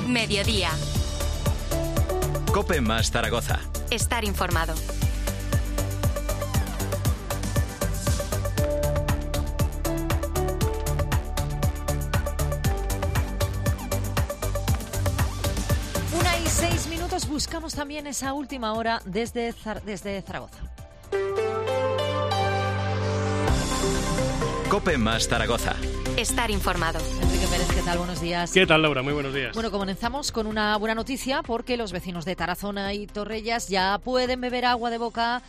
Mediodía. COPE más Zaragoza. Estar informado. Una y 6 minutos, buscamos también esa última hora desde Zaragoza. COPE más Zaragoza. Estar informado. Enrique Pérez, ¿qué tal? Buenos días. ¿Qué tal, Laura? Muy buenos días. Bueno, comenzamos con una buena noticia porque los vecinos de Tarazona y Torrellas ya pueden beber agua de boca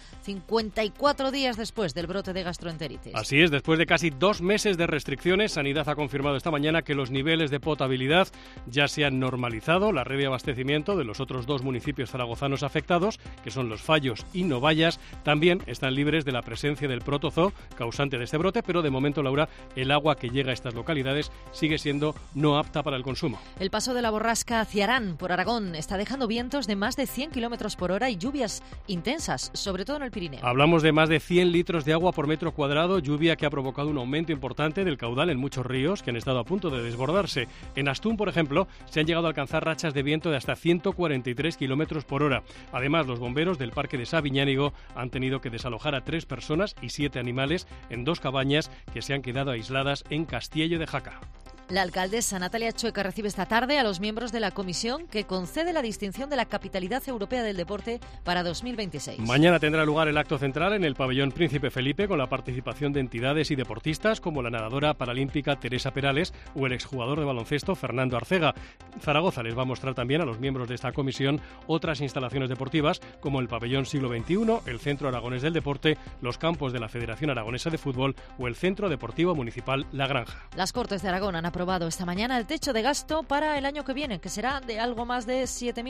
54 días después del brote de gastroenteritis. Así es, después de casi 2 meses de restricciones, Sanidad ha confirmado esta mañana que los niveles de potabilidad ya se han normalizado. La red de abastecimiento de los otros 2 municipios zaragozanos afectados, que son Los Fallos y Novallas, también están libres de la presencia del protozoo causante de este brote, pero de momento, Laura, el agua que llega a estas localidades sigue siendo no apta para el consumo. El paso de la borrasca Ciarán por Aragón está dejando vientos de más de 100 kilómetros por hora y lluvias intensas, sobre todo en el Pirineo. Hablamos de más de 100 litros de agua por metro cuadrado, lluvia que ha provocado un aumento importante del caudal en muchos ríos que han estado a punto de desbordarse. En Astún, por ejemplo, se han llegado a alcanzar rachas de viento de hasta 143 kilómetros por hora. Además, los bomberos del Parque de Sabiñánigo han tenido que desalojar a 3 personas y 7 animales en 2 cabañas que se han quedado aisladas en Castiello de Jaca. La alcaldesa Natalia Chueca recibe esta tarde a los miembros de la comisión que concede la distinción de la Capitalidad Europea del Deporte para 2026. Mañana tendrá lugar el acto central en el pabellón Príncipe Felipe con la participación de entidades y deportistas como la nadadora paralímpica Teresa Perales o el exjugador de baloncesto Fernando Arcega. Zaragoza les va a mostrar también a los miembros de esta comisión otras instalaciones deportivas como el pabellón Siglo XXI, el Centro Aragonés del Deporte, los campos de la Federación Aragonesa de Fútbol o el Centro Deportivo Municipal La Granja. Las Cortes de Aragón han aprobado esta mañana el techo de gasto para el año que viene, que será de algo más de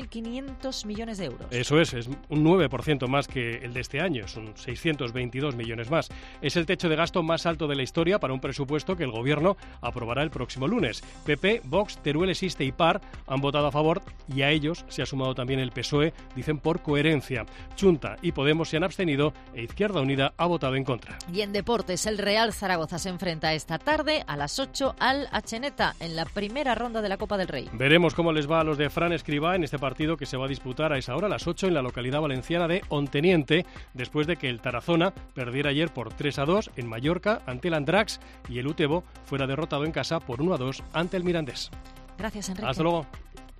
7.500 millones de euros. Eso es un 9% más que el de este año, son 622 millones más. Es el techo de gasto más alto de la historia para un presupuesto que el Gobierno aprobará el próximo lunes. PP, Vox, Teruel, Existe y PAR han votado a favor y a ellos se ha sumado también el PSOE, dicen por coherencia. Chunta y Podemos se han abstenido e Izquierda Unida ha votado en contra. Y en deportes, el Real Zaragoza se enfrenta esta tarde a las 8 al HN en la primera ronda de la Copa del Rey. Veremos cómo les va a los de Fran Escribá en este partido que se va a disputar a esa hora, a las 8, en la localidad valenciana de Onteniente, después de que el Tarazona perdiera ayer por 3-2 en Mallorca ante el Andrax y el Utebo fuera derrotado en casa por 1-2 ante el Mirandés. Gracias, Enrique. Hasta luego.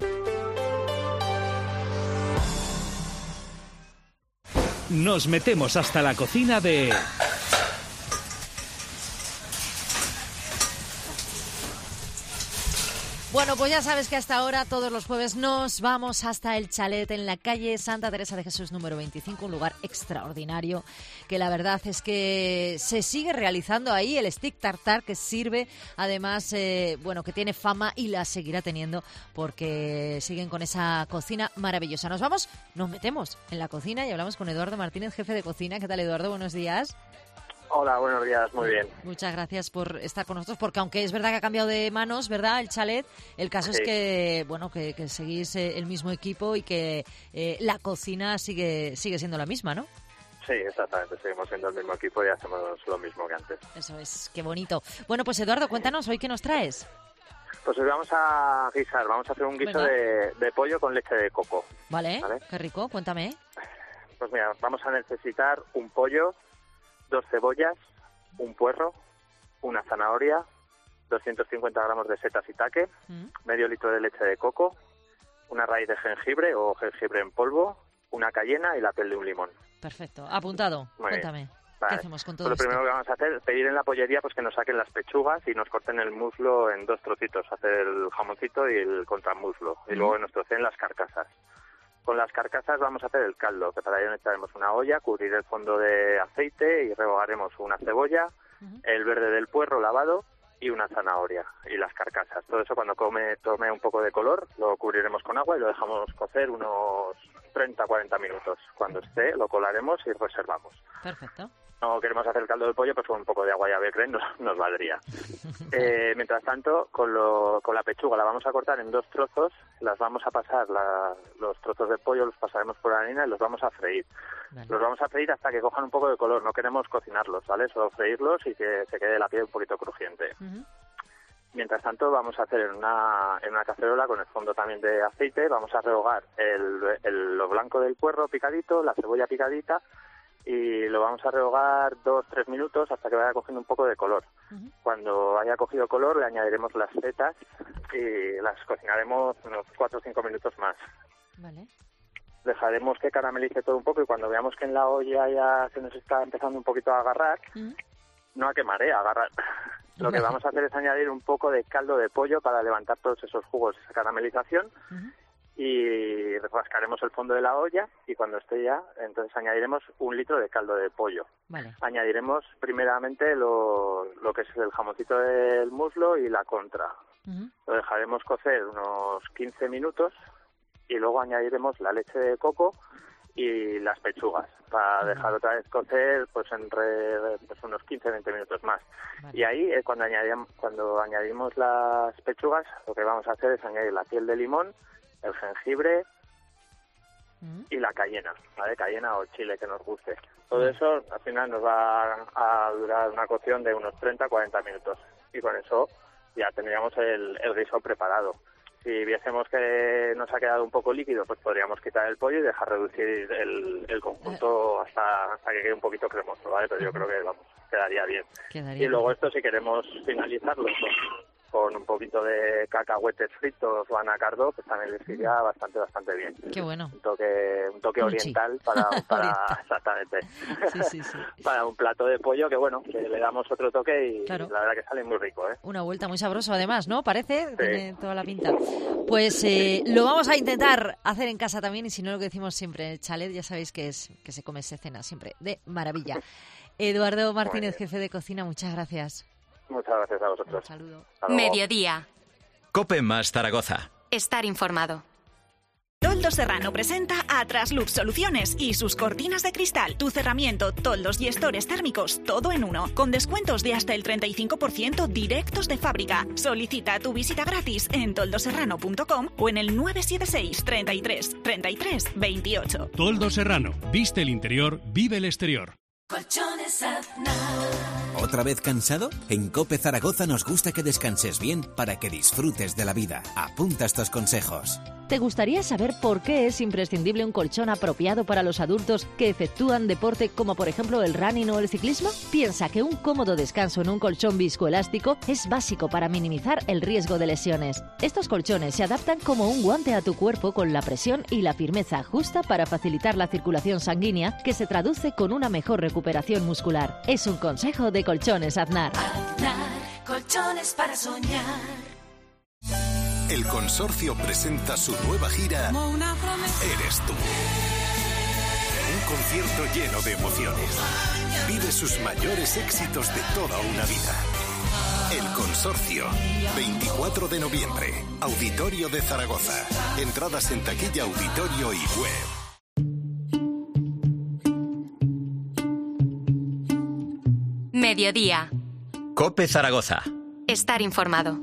Nos metemos hasta la cocina de... Bueno, pues ya sabes que hasta ahora, todos los jueves, nos vamos hasta el chalet en la calle Santa Teresa de Jesús número 25, un lugar extraordinario que la verdad es que se sigue realizando ahí el stick tartar que sirve, además, que tiene fama y la seguirá teniendo porque siguen con esa cocina maravillosa. Nos metemos en la cocina y hablamos con Eduardo Martínez, jefe de cocina. ¿Qué tal, Eduardo? Buenos días. Hola, buenos días, muy bien. Muchas gracias por estar con nosotros, porque aunque es verdad que ha cambiado de manos, ¿verdad?, el chalet, el caso es que, que seguís el mismo equipo y que la cocina sigue siendo la misma, ¿no? Sí, exactamente, seguimos siendo el mismo equipo y hacemos lo mismo que antes. Eso es, qué bonito. Bueno, pues Eduardo, cuéntanos, ¿hoy qué nos traes? Pues hoy vamos a guisar, vamos a hacer un guiso de pollo con leche de coco. Vale, qué rico, cuéntame. Pues mira, vamos a necesitar un pollo, 2 cebollas, un puerro, una zanahoria, 250 gramos de setas y medio litro de leche de coco, una raíz de jengibre o jengibre en polvo, una cayena y la piel de un limón. Perfecto, apuntado. Cuéntame, vale. ¿Qué hacemos con todo Pues esto? lo primero que vamos a hacer es pedir en la pollería pues que nos saquen las pechugas y nos corten el muslo en 2 trocitos, hacer el jamoncito y el contramuslo, y luego que nos troceen las carcasas. Con las carcasas vamos a hacer el caldo, que para ello necesitaremos una olla, cubrir el fondo de aceite y rehogaremos una cebolla, el verde del puerro lavado y una zanahoria y las carcasas. Todo eso cuando tome un poco de color lo cubriremos con agua y lo dejamos cocer unos 30-40 minutos. Cuando esté lo colaremos y reservamos. Perfecto. No queremos hacer el caldo de pollo, pues con un poco de agua y ave creme nos valdría. Mientras tanto, con la pechuga la vamos a cortar en 2 trozos, las vamos a pasar, los trozos de pollo los pasaremos por la harina y los vamos a freír. Vale. Los vamos a freír hasta que cojan un poco de color, no queremos cocinarlos, ¿vale? Solo freírlos y que se quede la piel un poquito crujiente. Mientras tanto, vamos a hacer en una cacerola con el fondo también de aceite, vamos a rehogar lo blanco del puerro picadito, la cebolla picadita, y lo vamos a rehogar 2-3 minutos hasta que vaya cogiendo un poco de color. Cuando haya cogido color, le añadiremos las setas y las cocinaremos unos 4 o 5 minutos más. Vale. Dejaremos que caramelice todo un poco y cuando veamos que en la olla ya se nos está empezando un poquito a agarrar, no a quemar, a agarrar. Lo que vamos a hacer es añadir un poco de caldo de pollo para levantar todos esos jugos, esa caramelización, y rascaremos el fondo de la olla y cuando esté ya, entonces añadiremos 1 litro de caldo de pollo. Vale. Añadiremos primeramente lo que es el jamoncito del muslo y la contra. Lo dejaremos cocer unos 15 minutos y luego añadiremos la leche de coco y las pechugas para dejar otra vez cocer pues entre unos 15-20 minutos más. Vale. Y ahí cuando añadimos las pechugas, lo que vamos a hacer es añadir la piel de limón, el jengibre y la cayena, ¿vale? Cayena o chile que nos guste. Todo eso al final nos va a durar una cocción de unos 30-40 minutos y con eso ya tendríamos el guiso preparado. Si viésemos que nos ha quedado un poco líquido, pues podríamos quitar el pollo y dejar reducir el conjunto hasta que quede un poquito cremoso, ¿vale? Pero yo creo que, quedaría bien. Y luego esto, si queremos finalizarlo con un poquito de cacahuetes fritos o anacardo, pues también les iría bastante bien. Qué bueno. Un toque oriental para exactamente. Sí. Para un plato de pollo que le damos otro toque y claro, la verdad que sale muy rico, ¿eh? Una vuelta muy sabroso además, ¿no? Parece, sí. Tiene toda la pinta. Pues lo vamos a intentar hacer en casa también y si no, lo que decimos siempre, el chalet ya sabéis que se come, se cena siempre de maravilla. Eduardo Martínez, jefe de cocina, muchas gracias. Muchas gracias a vosotros. Un saludo. Mediodía. COPE más Zaragoza. Estar informado. Toldos Serrano presenta a Traslux Soluciones y sus cortinas de cristal, tu cerramiento, toldos y estores térmicos, todo en uno, con descuentos de hasta el 35% directos de fábrica. Solicita tu visita gratis en toldoserrano.com o en el 976 33 33 28. Toldos Serrano. Viste el interior, vive el exterior. Colchones Aznar. ¿Otra vez cansado? En COPE Zaragoza nos gusta que descanses bien para que disfrutes de la vida. Apunta estos consejos. ¿Te gustaría saber por qué es imprescindible un colchón apropiado para los adultos que efectúan deporte como por ejemplo el running o el ciclismo? Piensa que un cómodo descanso en un colchón viscoelástico es básico para minimizar el riesgo de lesiones. Estos colchones se adaptan como un guante a tu cuerpo con la presión y la firmeza justa para facilitar la circulación sanguínea que se traduce con una mejor recuperación muscular. Es un consejo de Colchones Aznar. Aznar, colchones para soñar. El Consorcio presenta su nueva gira Eres tú. Un concierto lleno de emociones. Vive sus mayores éxitos de toda una vida. El Consorcio, 24 de noviembre, Auditorio de Zaragoza. Entradas en taquilla, auditorio y web. Mediodía. COPE Zaragoza. Estar informado.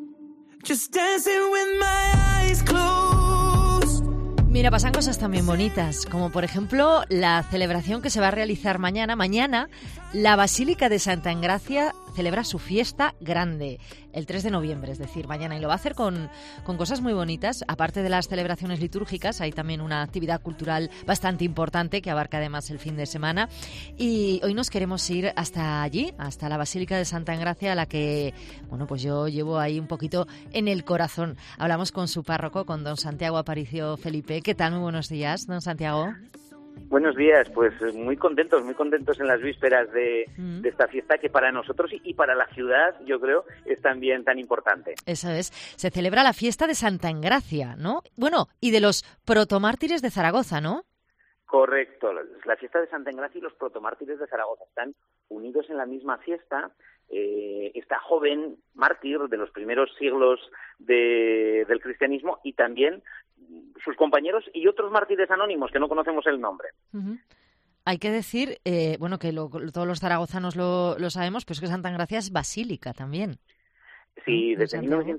Mira, pasan cosas también bonitas, como por ejemplo la celebración que se va a realizar mañana. Mañana la Basílica de Santa Engracia celebra su fiesta grande, el 3 de noviembre, es decir, mañana. Y lo va a hacer con cosas muy bonitas. Aparte de las celebraciones litúrgicas, hay también una actividad cultural bastante importante que abarca además el fin de semana. Y hoy nos queremos ir hasta allí, hasta la Basílica de Santa Engracia, a la que, bueno, pues yo llevo ahí un poquito en el corazón. Hablamos con su párroco, con don Santiago Aparicio Felipe. ¿Qué tal? Muy buenos días, don Santiago. Buenos días, pues muy contentos en las vísperas de esta fiesta que para nosotros y para la ciudad, yo creo, es también tan importante. Eso es, se celebra la fiesta de Santa Engracia, ¿no? Bueno, y de los protomártires de Zaragoza, ¿no? Correcto, la fiesta de Santa Engracia y los protomártires de Zaragoza están unidos en la misma fiesta. Esta joven mártir de los primeros siglos del cristianismo y también sus compañeros y otros mártires anónimos que no conocemos el nombre. Uh-huh. Hay que decir, bueno, que todos los zaragozanos lo sabemos, pero es que Santa Engracia es basílica también. Sí, desde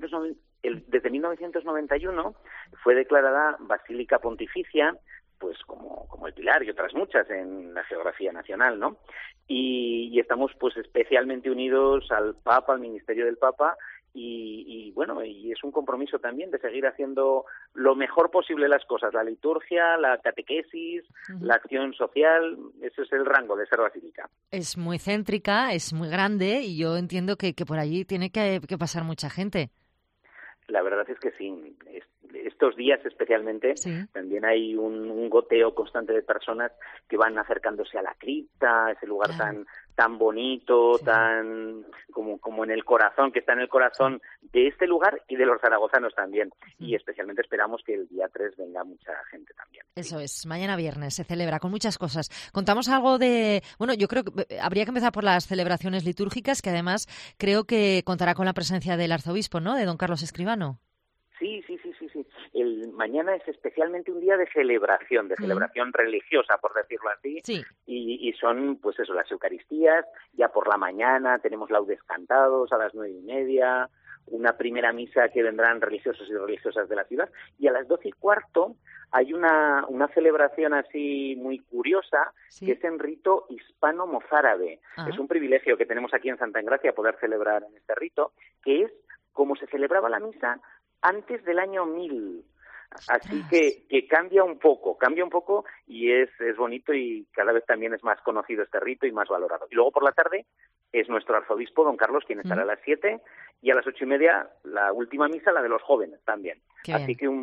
1991 fue declarada basílica pontificia, pues como el Pilar y otras muchas en la geografía nacional, ¿no? Y estamos pues especialmente unidos al Papa, al ministerio del Papa y bueno, y es un compromiso también de seguir haciendo lo mejor posible las cosas, la liturgia, la catequesis, la acción social, ese es el rango de ser basílica. Es muy céntrica, es muy grande y yo entiendo que por allí tiene que pasar mucha gente. La verdad es que sí. Estos días especialmente también hay un goteo constante de personas que van acercándose a la cripta, ese lugar tan bonito, tan como en el corazón, que está en el corazón de este lugar y de los zaragozanos también. Y especialmente esperamos que el día 3 venga mucha gente también. Eso es, mañana viernes se celebra con muchas cosas. Contamos algo de... Bueno, yo creo que habría que empezar por las celebraciones litúrgicas, que además creo que contará con la presencia del arzobispo, ¿no?, de don Carlos Escribano. Sí. Mañana es especialmente un día de celebración religiosa, por decirlo así, y son, pues eso, las Eucaristías, ya por la mañana tenemos laudes cantados a las 9:30, una primera misa que vendrán religiosos y religiosas de la ciudad, y a las 12:15 hay una celebración así muy curiosa, que es en rito hispano-mozárabe. Es un privilegio que tenemos aquí en Santa Engracia poder celebrar en este rito, que es como se celebraba la misa antes del año 1000. Así que cambia un poco y es bonito, y cada vez también es más conocido este rito y más valorado. Y luego por la tarde es nuestro arzobispo, don Carlos, quien estará a las 7, y a las 8:30 la última misa, la de los jóvenes también. Así que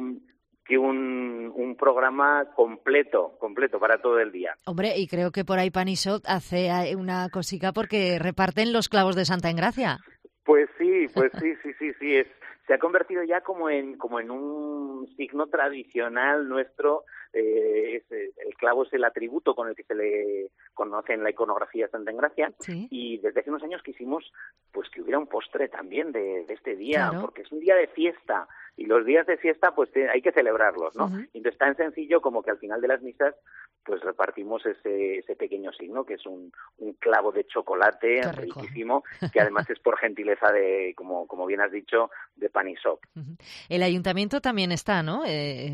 un programa completo para todo el día. Hombre, y creo que por ahí Panisot hace una cosica porque reparten los clavos de Santa Engracia. Pues sí, se ha convertido ya como en un signo tradicional nuestro. El clavo es el atributo con el que se le conoce en la iconografía de Santa Engracia, y desde hace unos años quisimos pues que hubiera un postre también de este día, porque es un día de fiesta, y los días de fiesta pues hay que celebrarlos, ¿no? Entonces tan sencillo como que al final de las misas pues repartimos ese pequeño signo, que es un clavo de chocolate riquísimo, que además es por gentileza de, como bien has dicho, de Panisot. El ayuntamiento también está, ¿no?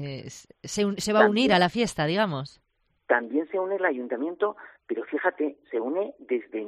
Se va a unir a la fiesta, digamos. También se une el ayuntamiento, pero fíjate, se une desde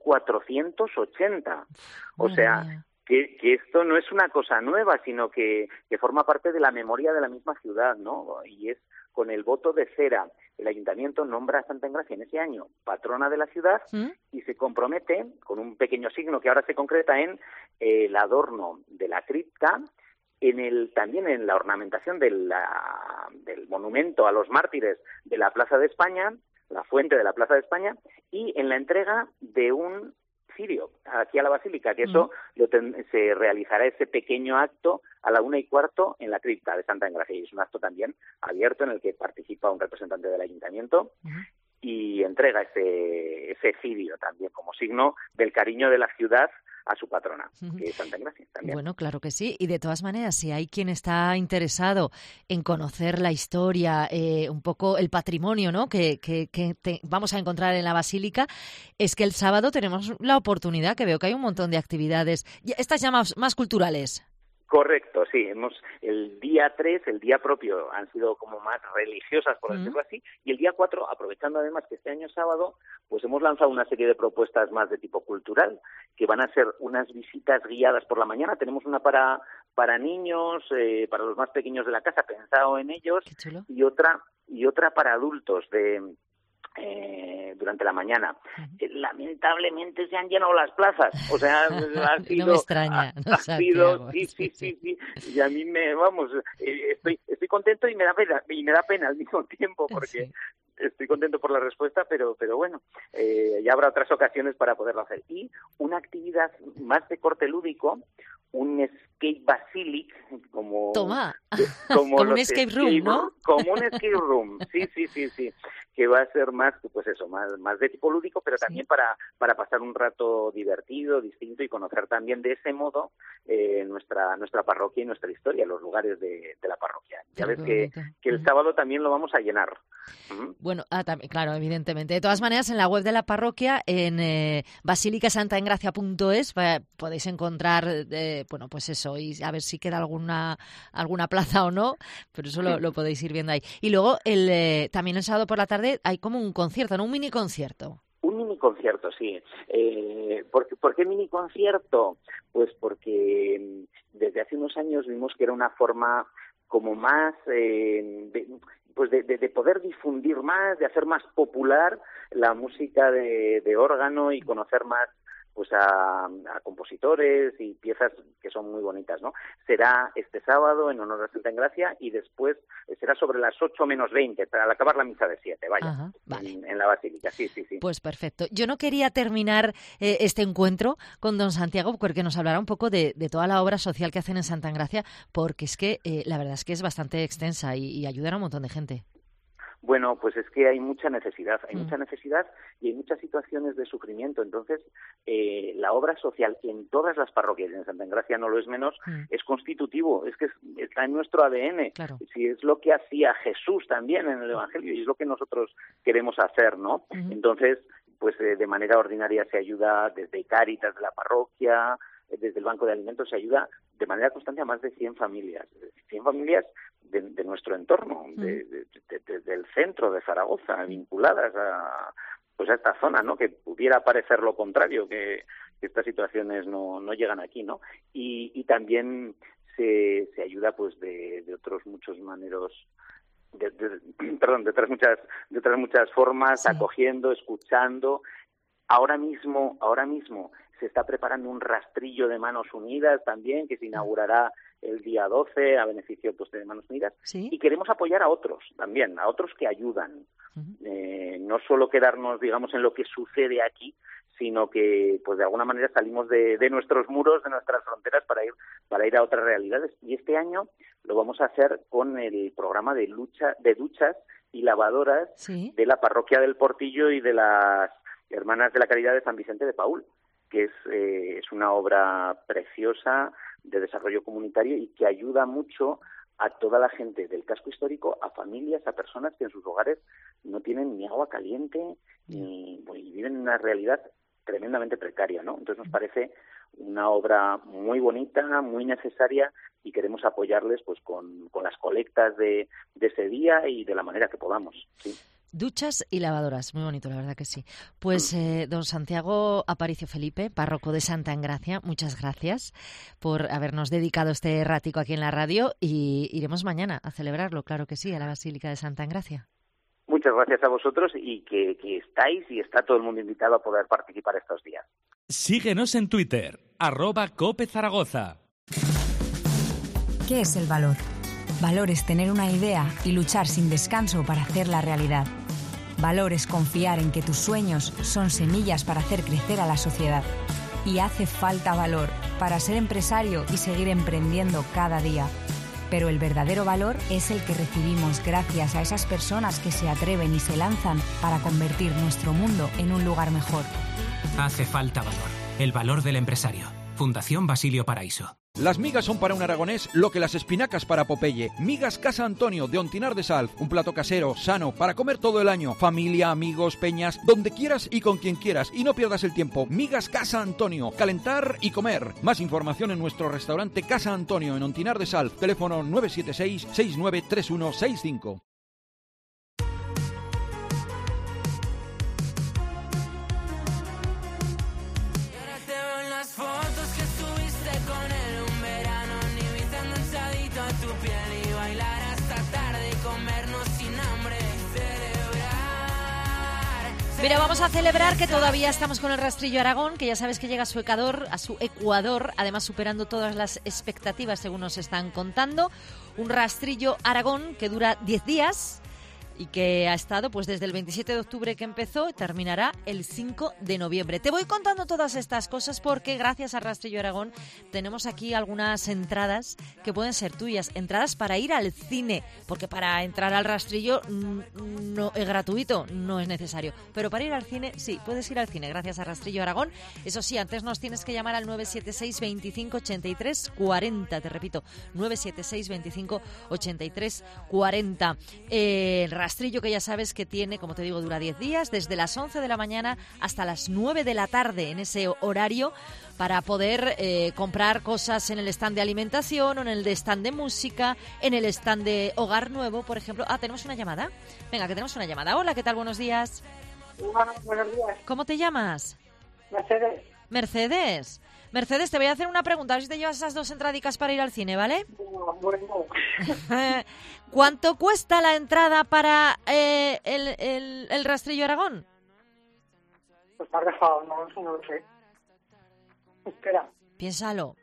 1480. O sea, que esto no es una cosa nueva, sino que forma parte de la memoria de la misma ciudad, ¿no? Y es con el voto de cera. El ayuntamiento nombra a Santa Engracia en ese año patrona de la ciudad y se compromete con un pequeño signo que ahora se concreta en el adorno de la cripta, también en la ornamentación del monumento a los mártires de la Plaza de España, la fuente de la Plaza de España, y en la entrega de un cirio aquí a la Basílica, que eso se realizará ese pequeño acto a la 1:15 en la cripta de Santa Engracia, y es un acto también abierto en el que participa un representante del ayuntamiento y entrega ese cirio también como signo del cariño de la ciudad a su patrona, que es Santa Engracia también. Bueno, claro que sí. Y de todas maneras, si hay quien está interesado en conocer la historia, un poco el patrimonio, ¿no?, que vamos a encontrar en la Basílica, es que el sábado tenemos la oportunidad, que veo que hay un montón de actividades, estas ya más culturales. Correcto, sí. El día 3, el día propio, han sido como más religiosas, por decirlo así, y el día 4, aprovechando además que este año es sábado, pues hemos lanzado una serie de propuestas más de tipo cultural, que van a ser unas visitas guiadas por la mañana. Tenemos una para niños, para los más pequeños de la casa, pensado en ellos, y otra para adultos durante la mañana. Lamentablemente se han llenado las plazas, o sea, ha sido, no me extraña, sí, y a mí estoy contento y me da pena al mismo tiempo, porque estoy contento por la respuesta, pero bueno, ya habrá otras ocasiones para poderlo hacer. Y una actividad más de corte lúdico, un escape basilic, como un escape room, ¿no? Como un escape room, sí, que va a ser más de tipo lúdico, pero también para pasar un rato divertido, distinto, y conocer también de ese modo nuestra parroquia y nuestra historia, los lugares de la parroquia. Ya ves que el sábado también lo vamos a llenar. Bueno, también, claro, evidentemente. De todas maneras, en la web de la parroquia, en basilicasantaengracia.es, podéis encontrar, bueno, pues eso, y a ver si queda alguna plaza o no, pero eso lo podéis ir viendo ahí. Y luego, también el sábado por la tarde hay como un concierto, ¿no? Un mini concierto. Un mini concierto, sí. ¿Por qué mini concierto? Pues porque desde hace unos años vimos que era una forma como más de poder difundir más, de hacer más popular la música de órgano y conocer más pues a compositores y piezas que son muy bonitas, ¿no? Será este sábado en honor a Santa Engracia y después será sobre las 8 menos 20, al acabar la misa de 7, vaya. Ajá, vale. En la Basílica, sí. Pues perfecto. Yo no quería terminar este encuentro con don Santiago porque nos hablará un poco de toda la obra social que hacen en Santa Engracia, porque es que la verdad es que es bastante extensa y ayudan a un montón de gente. Bueno, pues es que hay mucha necesidad y hay muchas situaciones de sufrimiento. Entonces, la obra social en todas las parroquias, en Santa Engracia no lo es menos, es constitutivo, es que está en nuestro ADN. Claro. Si es lo que hacía Jesús también en el Evangelio y es lo que nosotros queremos hacer, ¿no? Entonces, pues de manera ordinaria se ayuda desde Cáritas de la parroquia, desde el Banco de Alimentos se ayuda de manera constante a más de 100 familias. 100 familias de nuestro entorno, del centro de Zaragoza, vinculadas a esta zona, ¿no? Que pudiera parecer lo contrario, que estas situaciones no llegan aquí, ¿no? Y también se ayuda pues de otros muchos maneros, de otras muchas formas, sí. Acogiendo, escuchando. Ahora mismo se está preparando un rastrillo de Manos Unidas también, que se inaugurará el día 12 a beneficio pues, de Manos Unidas. ¿Sí? Y queremos apoyar a otros también, a otros que ayudan. No solo quedarnos, digamos, en lo que sucede aquí, sino que pues de alguna manera salimos de nuestros muros, de nuestras fronteras para ir a otras realidades. Y este año lo vamos a hacer con el programa de duchas y lavadoras, ¿sí? De la parroquia del Portillo y de las Hermanas de la Caridad de San Vicente de Paúl, que es una obra preciosa de desarrollo comunitario y que ayuda mucho a toda la gente del casco histórico, a familias, a personas que en sus hogares no tienen ni agua caliente y viven en una realidad tremendamente precaria, ¿no? Entonces nos parece una obra muy bonita, muy necesaria y queremos apoyarles pues con las colectas de ese día y de la manera que podamos, ¿sí? Duchas y lavadoras, muy bonito, la verdad que sí. Pues don Santiago Aparicio Felipe, párroco de Santa Engracia, muchas gracias por habernos dedicado este ratico aquí en la radio y iremos mañana a celebrarlo, claro que sí, a la Basílica de Santa Engracia. Muchas gracias a vosotros y que estáis y está todo el mundo invitado a poder participar estos días. Síguenos en Twitter, @CopeZaragoza. ¿Qué es el valor? Valor es tener una idea y luchar sin descanso para hacerla realidad. Valor es confiar en que tus sueños son semillas para hacer crecer a la sociedad. Y hace falta valor para ser empresario y seguir emprendiendo cada día. Pero el verdadero valor es el que recibimos gracias a esas personas que se atreven y se lanzan para convertir nuestro mundo en un lugar mejor. Hace falta valor. El valor del empresario. Fundación Basilio Paraíso. Las migas son para un aragonés lo que las espinacas para Popeye. Migas Casa Antonio de Ontinar de Sal. Un plato casero, sano, para comer todo el año. Familia, amigos, peñas, donde quieras y con quien quieras. Y no pierdas el tiempo. Migas Casa Antonio. Calentar y comer. Más información en nuestro restaurante Casa Antonio en Ontinar de Sal. Teléfono 976 693165. Mira, vamos a celebrar que todavía estamos con el Rastrillo Aragón, que ya sabes que llega a su Ecuador, además superando todas las expectativas según nos están contando. Un Rastrillo Aragón que dura 10 días y que ha estado pues desde el 27 de octubre que empezó y terminará el 5 de noviembre. Te voy contando todas estas cosas porque gracias a Rastrillo Aragón tenemos aquí algunas entradas que pueden ser tuyas, entradas para ir al cine, porque para entrar al Rastrillo no es gratuito, no es necesario, pero para ir al cine sí, puedes ir al cine gracias a Rastrillo Aragón. Eso sí, antes nos tienes que llamar al 976 25 83 40, te repito, 976 25 83 40. Rastrillo que ya sabes que tiene, como te digo, dura 10 días, desde las 11 de la mañana hasta las 9 de la tarde, en ese horario, para poder comprar cosas en el stand de alimentación o en el de stand de música, en el stand de Hogar Nuevo, por ejemplo. Tenemos una llamada. Venga, que tenemos una llamada. Hola, ¿qué tal? Buenos días. Buenos días. ¿Cómo te llamas? Mercedes. Mercedes. Mercedes, te voy a hacer una pregunta, a ver si te llevas esas 2 entradicas para ir al cine, ¿vale? Bueno. ¿Cuánto cuesta la entrada para el Rastrillo Aragón? Pues me has dejado, no lo sé. Espera. Piénsalo.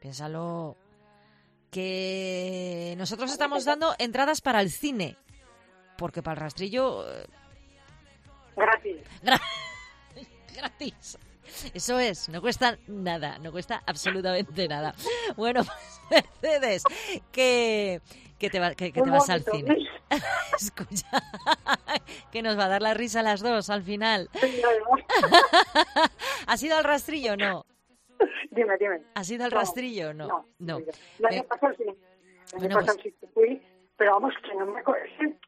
Que nosotros estamos dando entradas para el cine, porque para el Rastrillo... Gratis. Gratis. Eso es, no cuesta nada, no cuesta absolutamente nada. Bueno, pues Mercedes, que te vas al cine. Escucha, que nos va a dar la risa a las 2 al final. ¿Has ido al Rastrillo o no? Dime. ¿Has ido al Rastrillo o no? No. El año pasado sí. Sí que fui, pero vamos, que no me acuerdo.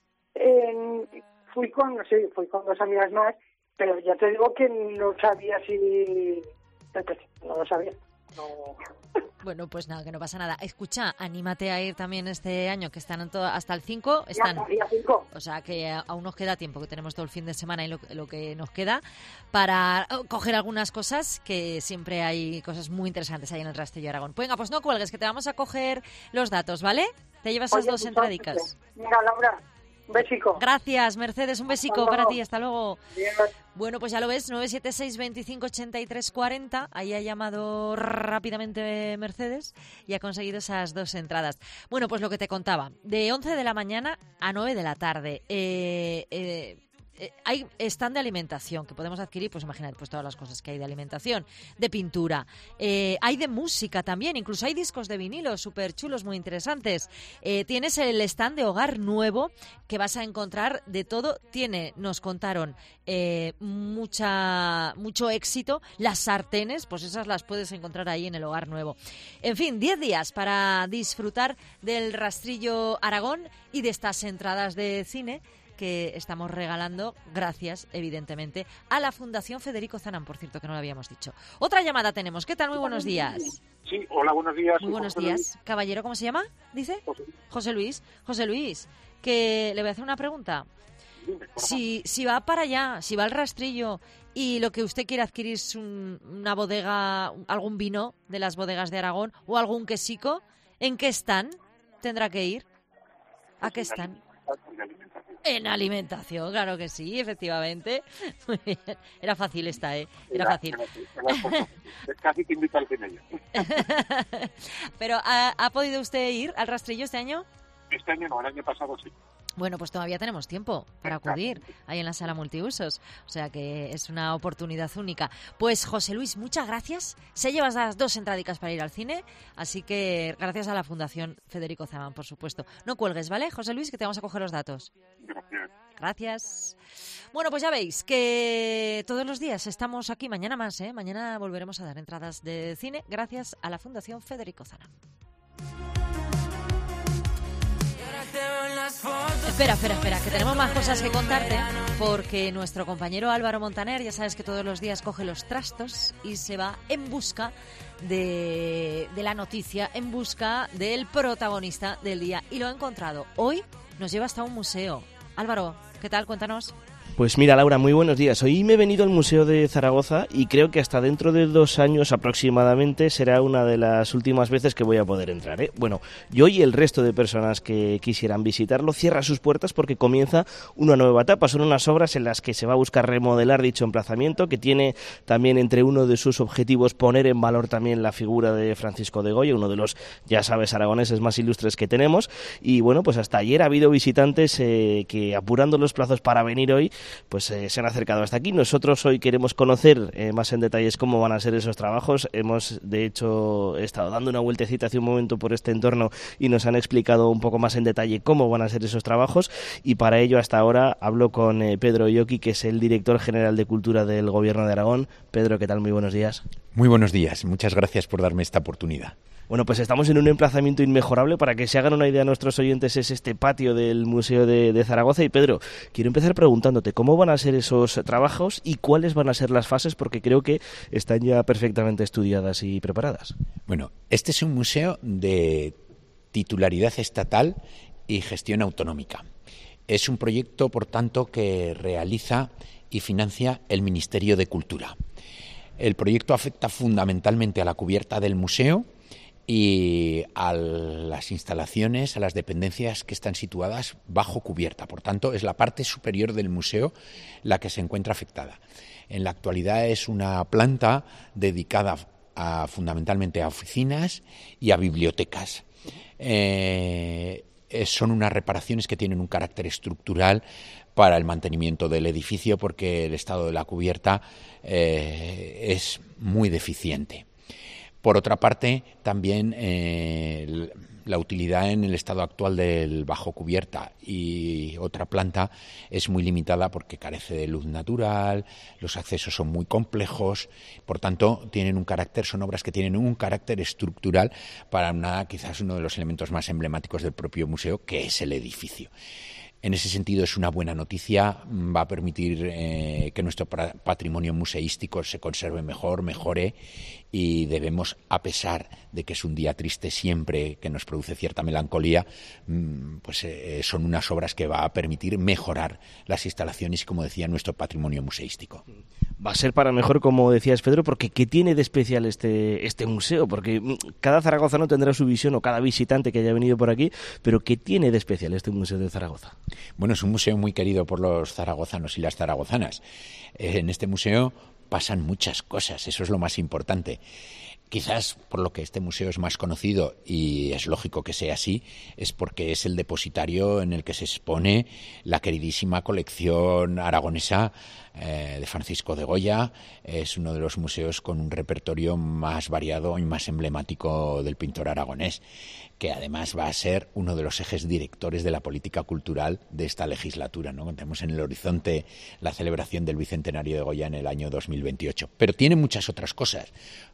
Fui con 2 amigas más, pero ya te digo que no sabía si... No lo sabía. No. Bueno, pues nada, que no pasa nada. Escucha, anímate a ir también este año, que están hasta el 5. Están, día 5. O sea, que aún nos queda tiempo, que tenemos todo el fin de semana y lo que nos queda para coger algunas cosas, que siempre hay cosas muy interesantes ahí en el Rastrillo Aragón. Venga, pues no cuelgues, que te vamos a coger los datos, ¿vale? Te llevas esas 2 entradicas. Mira, Laura. Un besico. Gracias, Mercedes, un besico para ti, hasta luego. Bien. Bueno, pues ya lo ves, 976 25 83 40, ahí ha llamado rápidamente Mercedes y ha conseguido esas 2 entradas. Bueno, pues lo que te contaba, de 11 de la mañana a 9 de la tarde, hay stand de alimentación que podemos adquirir, pues imaginad, pues todas las cosas que hay de alimentación, de pintura, hay de música también, incluso hay discos de vinilo súper chulos, muy interesantes. Tienes el stand de hogar nuevo, que vas a encontrar de todo. Nos contaron, mucho éxito. Las sartenes, pues esas las puedes encontrar ahí en el hogar nuevo. En fin, 10 días para disfrutar del Rastrillo Aragón y de estas entradas de cine que estamos regalando, gracias, evidentemente, a la Fundación Federico Zanán, por cierto, que no lo habíamos dicho. Otra llamada tenemos. ¿Qué tal? Muy buenos días. Sí, hola, buenos días. Muy buenos días. Caballero, ¿cómo se llama? ¿Dice? José Luis. José Luis, que le voy a hacer una pregunta. Si va para allá, si va al Rastrillo y lo que usted quiere adquirir es una bodega, algún vino de las bodegas de Aragón o algún quesico, ¿en qué están? ¿Tendrá que ir? ¿A qué están? En alimentación, claro que sí, efectivamente. Muy bien. Era fácil esta, ¿eh? Era fácil. Casi te invito al cine yo. Pero, ¿ha podido usted ir al Rastrillo este año? Este año no, el año pasado sí. Bueno, pues todavía tenemos tiempo para acudir ahí en la sala multiusos. O sea que es una oportunidad única. Pues José Luis, muchas gracias. Se llevas las 2 entradicas para ir al cine. Así que gracias a la Fundación Federico Zanán, por supuesto. No cuelgues, ¿vale, José Luis? Que te vamos a coger los datos. Gracias. Bueno, pues ya veis que todos los días estamos aquí. Mañana más, ¿eh? Mañana volveremos a dar entradas de cine gracias a la Fundación Federico Zanán. Espera, que tenemos más cosas que contarte, porque nuestro compañero Álvaro Montaner, ya sabes que todos los días coge los trastos y se va en busca de la noticia, en busca del protagonista del día, y lo ha encontrado. Hoy nos lleva hasta un museo. Álvaro, ¿qué tal? Cuéntanos. Pues mira, Laura, muy buenos días. Hoy me he venido al Museo de Zaragoza y creo que hasta dentro de 2 años aproximadamente será una de las últimas veces que voy a poder entrar, ¿eh? Bueno, yo y el resto de personas que quisieran visitarlo cierra sus puertas porque comienza una nueva etapa. Son unas obras en las que se va a buscar remodelar dicho emplazamiento, que tiene también entre uno de sus objetivos poner en valor también la figura de Francisco de Goya, uno de los, ya sabes, aragoneses más ilustres que tenemos. Y bueno, pues hasta ayer ha habido visitantes que, apurando los plazos para venir hoy, pues se han acercado hasta aquí. Nosotros hoy queremos conocer más en detalles cómo van a ser esos trabajos. Hemos, de hecho, estado dando una vueltecita hace un momento por este entorno y nos han explicado un poco más en detalle cómo van a ser esos trabajos, y para ello hasta ahora hablo con Pedro Yoki, que es el director general de Cultura del Gobierno de Aragón. Pedro, ¿qué tal? Muy buenos días. Muy buenos días, muchas gracias por darme esta oportunidad. Bueno, pues estamos en un emplazamiento inmejorable. Para que se hagan una idea a nuestros oyentes, es este patio del Museo de Zaragoza. Y Pedro, quiero empezar preguntándote cómo van a ser esos trabajos y cuáles van a ser las fases, porque creo que están ya perfectamente estudiadas y preparadas. Bueno, este es un museo de titularidad estatal y gestión autonómica. Es un proyecto, por tanto, que realiza y financia el Ministerio de Cultura. El proyecto afecta fundamentalmente a la cubierta del museo y a las instalaciones, a las dependencias que están situadas bajo cubierta. Por tanto, es la parte superior del museo la que se encuentra afectada. En la actualidad es una planta dedicada fundamentalmente a oficinas y a bibliotecas. Son unas reparaciones que tienen un carácter estructural para el mantenimiento del edificio, porque el estado de la cubierta es muy deficiente. Por otra parte, también la utilidad en el estado actual del bajo cubierta y otra planta es muy limitada porque carece de luz natural, los accesos son muy complejos, por tanto son obras que tienen un carácter estructural para quizás uno de los elementos más emblemáticos del propio museo, que es el edificio. En ese sentido es una buena noticia, va a permitir que nuestro patrimonio museístico se conserve mejore, y debemos, a pesar de que es un día triste siempre, que nos produce cierta melancolía, pues son unas obras que va a permitir mejorar las instalaciones y, como decía, nuestro patrimonio museístico. Va a ser para mejor, como decías, Pedro, porque ¿qué tiene de especial este museo? Porque cada zaragozano tendrá su visión, o cada visitante que haya venido por aquí, pero ¿qué tiene de especial este museo de Zaragoza? Bueno, es un museo muy querido por los zaragozanos y las zaragozanas. En este museo pasan muchas cosas, eso es lo más importante. Quizás por lo que este museo es más conocido, y es lógico que sea así, es porque es el depositario en el que se expone la queridísima colección aragonesa de Francisco de Goya. Es uno de los museos con un repertorio más variado y más emblemático del pintor aragonés, que además va a ser uno de los ejes directores de la política cultural de esta legislatura, ¿no? Tenemos en el horizonte la celebración del Bicentenario de Goya en el año 2028. Pero tiene muchas otras cosas.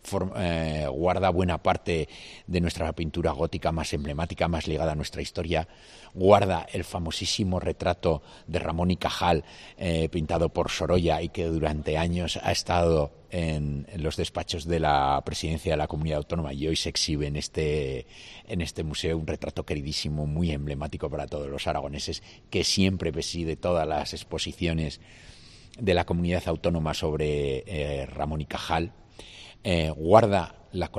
Guarda buena parte de nuestra pintura gótica más emblemática, más ligada a nuestra historia. Guarda el famosísimo retrato de Ramón y Cajal, pintado por Sorolla, y que durante años ha estado en los despachos de la presidencia de la Comunidad Autónoma, y hoy se exhibe en este museo, un retrato queridísimo, muy emblemático para todos los aragoneses, que siempre preside todas las exposiciones de la Comunidad Autónoma sobre Ramón y Cajal. Guarda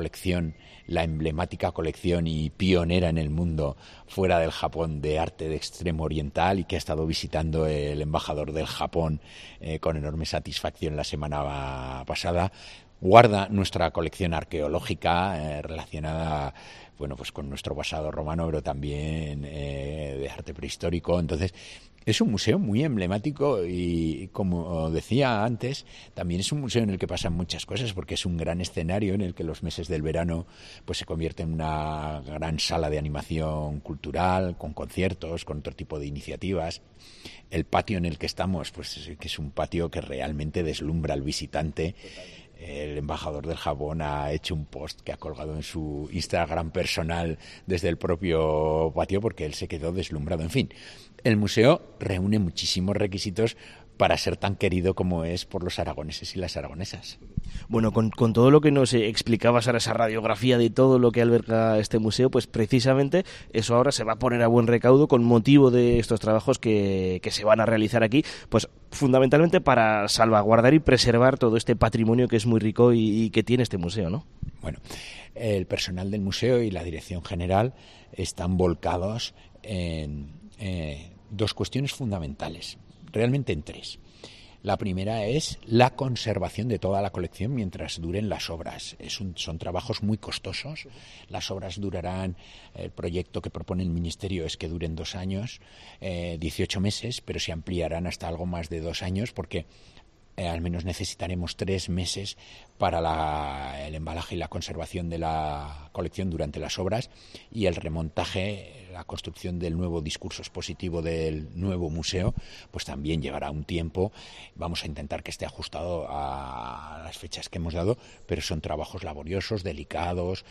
la emblemática colección y pionera en el mundo fuera del Japón de arte de extremo oriental, y que ha estado visitando el embajador del Japón con enorme satisfacción la semana pasada. Guarda nuestra colección arqueológica relacionada pues con nuestro pasado romano, pero también de arte prehistórico. Entonces, es un museo muy emblemático y, como decía antes, también es un museo en el que pasan muchas cosas, porque es un gran escenario en el que los meses del verano pues se convierte en una gran sala de animación cultural, con conciertos, con otro tipo de iniciativas. El patio en el que estamos, pues que es un patio que realmente deslumbra al visitante. El embajador del Japón ha hecho un post que ha colgado en su Instagram personal desde el propio patio, porque él se quedó deslumbrado. En fin, el museo reúne muchísimos requisitos para ser tan querido como es por los aragoneses y las aragonesas. Bueno, con todo lo que nos explicabas ahora, esa radiografía de todo lo que alberga este museo, pues precisamente eso ahora se va a poner a buen recaudo con motivo de estos trabajos que se van a realizar aquí, pues fundamentalmente para salvaguardar y preservar todo este patrimonio que es muy rico y que tiene este museo, ¿no? Bueno, el personal del museo y la dirección general están volcados en dos cuestiones fundamentales, realmente en tres. La primera es la conservación de toda la colección mientras duren las obras. Son trabajos muy costosos. Las obras durarán, el proyecto que propone el Ministerio es que duren 2 años, 18 meses, pero se ampliarán hasta algo más de 2 años, porque al menos necesitaremos 3 meses para el embalaje y la conservación de la colección durante las obras, y el remontaje, la construcción del nuevo discurso expositivo del nuevo museo, pues también llevará un tiempo. Vamos a intentar que esté ajustado a las fechas que hemos dado, pero son trabajos laboriosos, delicados.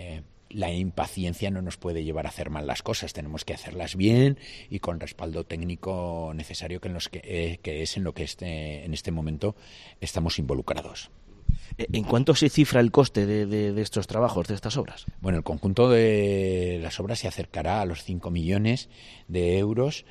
La impaciencia no nos puede llevar a hacer mal las cosas, tenemos que hacerlas bien y con respaldo técnico necesario, que es en lo que en este momento estamos involucrados. ¿En cuánto se cifra el coste de estos trabajos, de estas obras? Bueno, el conjunto de las obras se acercará a los 5 millones de euros,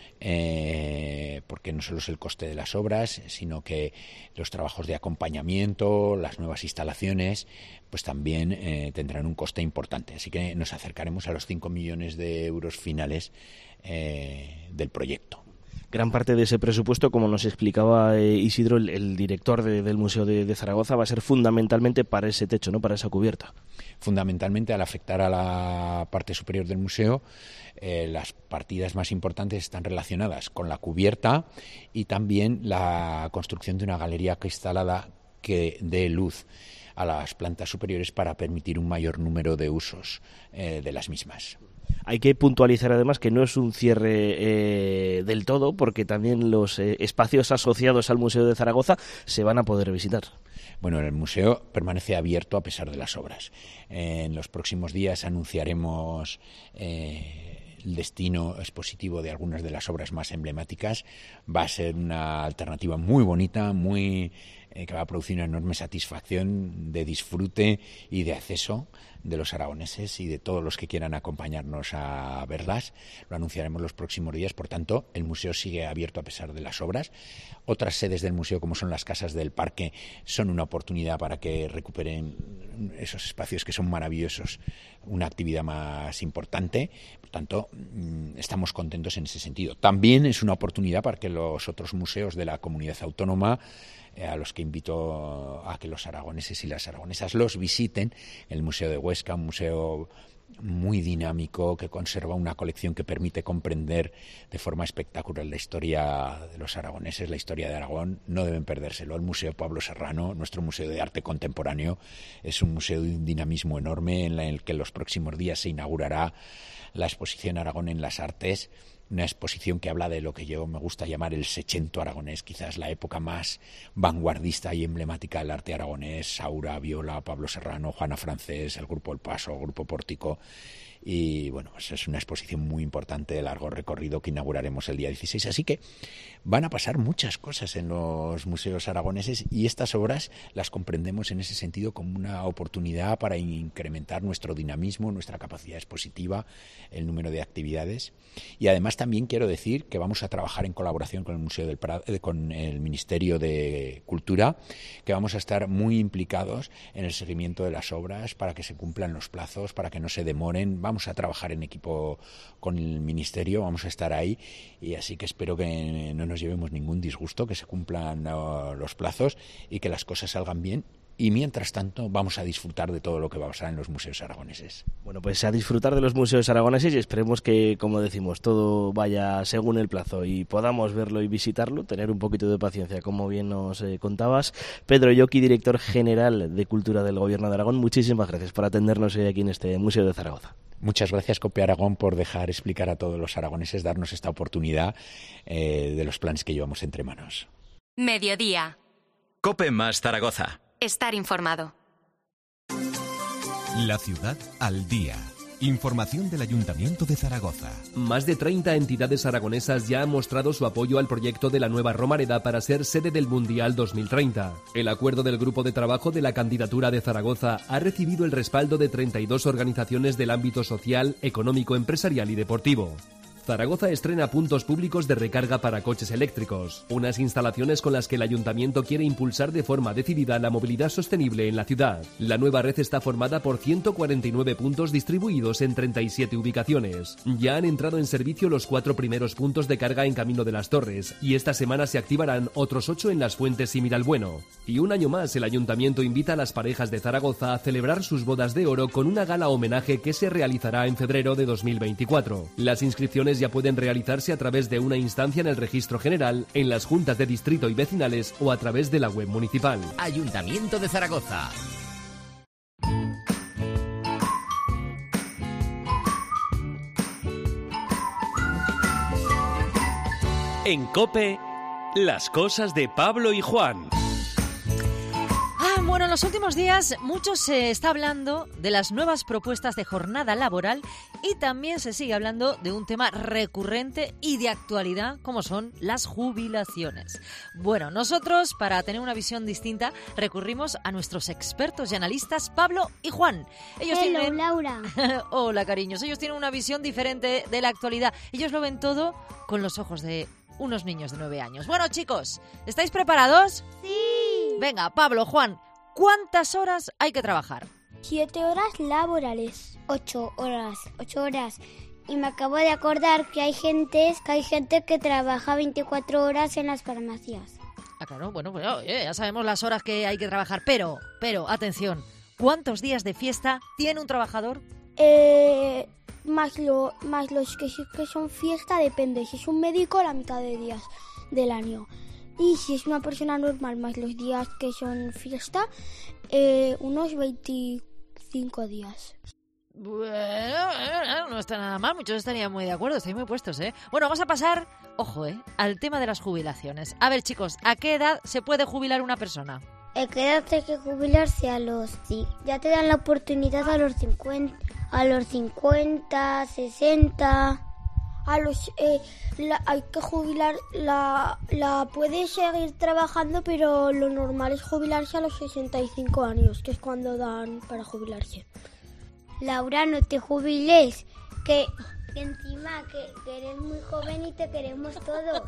porque no solo es el coste de las obras, sino que los trabajos de acompañamiento, las nuevas instalaciones, pues también tendrán un coste importante. Así que nos acercaremos a los 5 millones de euros finales del proyecto. Gran parte de ese presupuesto, como nos explicaba Isidro, el director del Museo de Zaragoza, va a ser fundamentalmente para ese techo, ¿no? Para esa cubierta. Fundamentalmente, al afectar a la parte superior del museo, las partidas más importantes están relacionadas con la cubierta y también la construcción de una galería cristalada que dé luz a las plantas superiores para permitir un mayor número de usos de las mismas. Hay que puntualizar además que no es un cierre del todo, porque también los espacios asociados al Museo de Zaragoza se van a poder visitar. Bueno, el museo permanece abierto a pesar de las obras. En los próximos días anunciaremos el destino expositivo de algunas de las obras más emblemáticas. Va a ser una alternativa muy bonita, que va a producir una enorme satisfacción de disfrute y de acceso de los aragoneses y de todos los que quieran acompañarnos a verlas. Lo anunciaremos los próximos días. Por tanto, el museo sigue abierto a pesar de las obras. Otras sedes del museo, como son las casas del parque, son una oportunidad para que recuperen esos espacios que son maravillosos, una actividad más importante. Por tanto, estamos contentos en ese sentido. También es una oportunidad para que los otros museos de la comunidad autónoma, a los que invito a que los aragoneses y las aragonesas los visiten, el Museo de Huesca, un museo muy dinámico que conserva una colección que permite comprender de forma espectacular la historia de los aragoneses, la historia de Aragón. No deben perdérselo. El Museo Pablo Serrano, nuestro Museo de Arte Contemporáneo, es un museo de un dinamismo enorme en el que en los próximos días se inaugurará la exposición Aragón en las Artes, una exposición que habla de lo que yo me gusta llamar el Sechento aragonés, quizás la época más vanguardista y emblemática del arte aragonés: Saura, Viola, Pablo Serrano, Juana Francés, el Grupo El Paso, el Grupo Pórtico. Y bueno, pues es una exposición muy importante de largo recorrido que inauguraremos el día 16. Así que van a pasar muchas cosas en los museos aragoneses y estas obras las comprendemos en ese sentido como una oportunidad para incrementar nuestro dinamismo, nuestra capacidad expositiva, el número de actividades. Y además también quiero decir que vamos a trabajar en colaboración con el Museo del Prado, con el Ministerio de Cultura, que vamos a estar muy implicados en el seguimiento de las obras para que se cumplan los plazos, para que no se demoren. Vamos a trabajar en equipo con el Ministerio, vamos a estar ahí, y así que espero que no nos llevemos ningún disgusto, que se cumplan los plazos y que las cosas salgan bien. Y mientras tanto vamos a disfrutar de todo lo que va a pasar en los museos aragoneses. Bueno, pues a disfrutar de los museos aragoneses y esperemos que, como decimos, todo vaya según el plazo y podamos verlo y visitarlo, tener un poquito de paciencia, como bien nos contabas. Pedro Yoqui, director general de Cultura del Gobierno de Aragón, muchísimas gracias por atendernos hoy aquí en este Museo de Zaragoza. Muchas gracias, COPE Aragón, por dejar explicar a todos los aragoneses, darnos esta oportunidad de los planes que llevamos entre manos. Mediodía. COPE más Zaragoza. Estar informado. La ciudad al día. Información del Ayuntamiento de Zaragoza. Más de 30 entidades aragonesas ya han mostrado su apoyo al proyecto de la nueva Romareda para ser sede del Mundial 2030. El acuerdo del grupo de trabajo de la candidatura de Zaragoza ha recibido el respaldo de 32 organizaciones del ámbito social, económico, empresarial y deportivo. Zaragoza estrena puntos públicos de recarga para coches eléctricos, unas instalaciones con las que el Ayuntamiento quiere impulsar de forma decidida la movilidad sostenible en la ciudad. La nueva red está formada por 149 puntos distribuidos en 37 ubicaciones. Ya han entrado en servicio los 4 primeros puntos de carga en Camino de las Torres y esta semana se activarán otros 8 en Las Fuentes y Miralbueno. Y un año más el Ayuntamiento invita a las parejas de Zaragoza a celebrar sus bodas de oro con una gala homenaje que se realizará en febrero de 2024. Las inscripciones ya pueden realizarse a través de una instancia en el Registro General, en las juntas de distrito y vecinales o a través de la web municipal. Ayuntamiento de Zaragoza. En COPE, las cosas de Pablo y Juan. Bueno, en los últimos días mucho se está hablando de las nuevas propuestas de jornada laboral y también se sigue hablando de un tema recurrente y de actualidad como son las jubilaciones. Bueno, nosotros para tener una visión distinta recurrimos a nuestros expertos y analistas Pablo y Juan. Hello, Laura. Hola, cariños. Ellos tienen una visión diferente de la actualidad. Ellos lo ven todo con los ojos de unos niños de 9 años. Bueno, chicos, ¿estáis preparados? Sí. Venga, Pablo, Juan, ¿cuántas horas hay que trabajar? 7 horas laborales. 8 horas. 8 horas. Y me acabo de acordar que hay gente que trabaja 24 horas en las farmacias. Ah, claro, bueno, pues ya sabemos las horas que hay que trabajar, pero, atención, ¿cuántos días de fiesta tiene un trabajador? Más los que sí que son fiesta, depende. Si es un médico, la mitad de días del año. Y si es una persona normal, más los días que son fiesta, unos 25 días. Bueno, no está nada mal, muchos estarían muy de acuerdo, estáis muy puestos, ¿eh? Bueno, vamos a pasar, ojo, al tema de las jubilaciones. A ver, chicos, ¿a qué edad se puede jubilar una persona? ¿A qué edad hay que jubilarse? Sí, ya te dan la oportunidad a los 50, 60... hay que jubilar, la puedes seguir trabajando, pero lo normal es jubilarse a los 65 años, que es cuando dan para jubilarse. Laura, no te jubiles, que encima que eres muy joven y te queremos todos.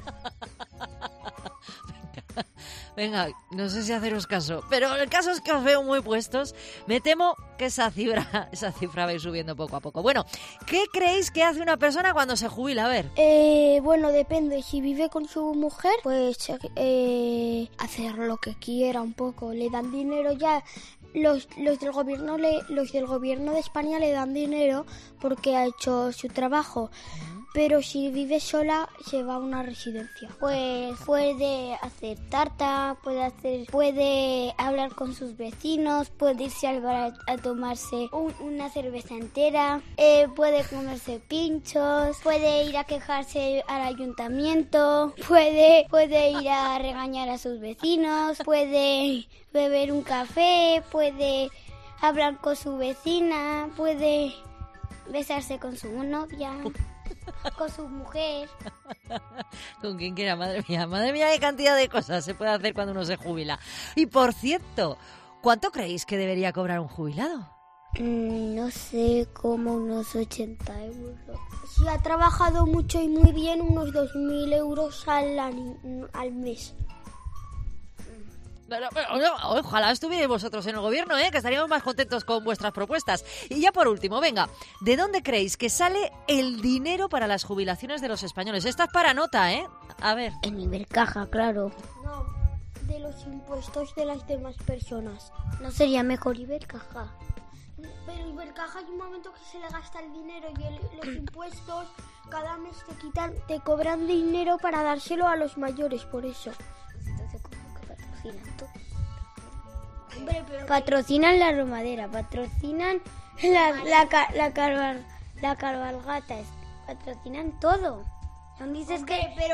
Venga, no sé si haceros caso, pero el caso es que os veo muy puestos. Me temo que esa cifra va a ir subiendo poco a poco. Bueno, ¿qué creéis que hace una persona cuando se jubila? A ver. Bueno, depende. Si vive con su mujer, pues hacer lo que quiera un poco. Le dan dinero ya. Los del gobierno de España le dan dinero porque ha hecho su trabajo. Pero si vive sola, se va a una residencia. Pues puede hacer tarta, puede hablar con sus vecinos, puede irse al bar a tomarse una cerveza entera, puede comerse pinchos, puede ir a quejarse al ayuntamiento, puede ir a regañar a sus vecinos, puede beber un café, puede hablar con su vecina, puede besarse con su novia. Con su mujer. Con quien quiera, madre mía, qué cantidad de cosas se puede hacer cuando uno se jubila. Y por cierto, ¿cuánto creéis que debería cobrar un jubilado? No sé, como unos 80 euros. Si ha trabajado mucho y muy bien, unos 2.000 euros al mes. Pero, ojalá estuvierais vosotros en el gobierno, que estaríamos más contentos con vuestras propuestas. Y ya por último, venga, ¿de dónde creéis que sale el dinero para las jubilaciones de los españoles? Esta es para nota, A ver. En Ibercaja, claro. No, de los impuestos de las demás personas. ¿No sería mejor Ibercaja? Pero Ibercaja hay un momento que se le gasta el dinero y los impuestos cada mes te cobran dinero para dárselo a los mayores, por eso. Patrocinan la romadera, patrocinan la cabalgata, patrocinan todo. Aún dices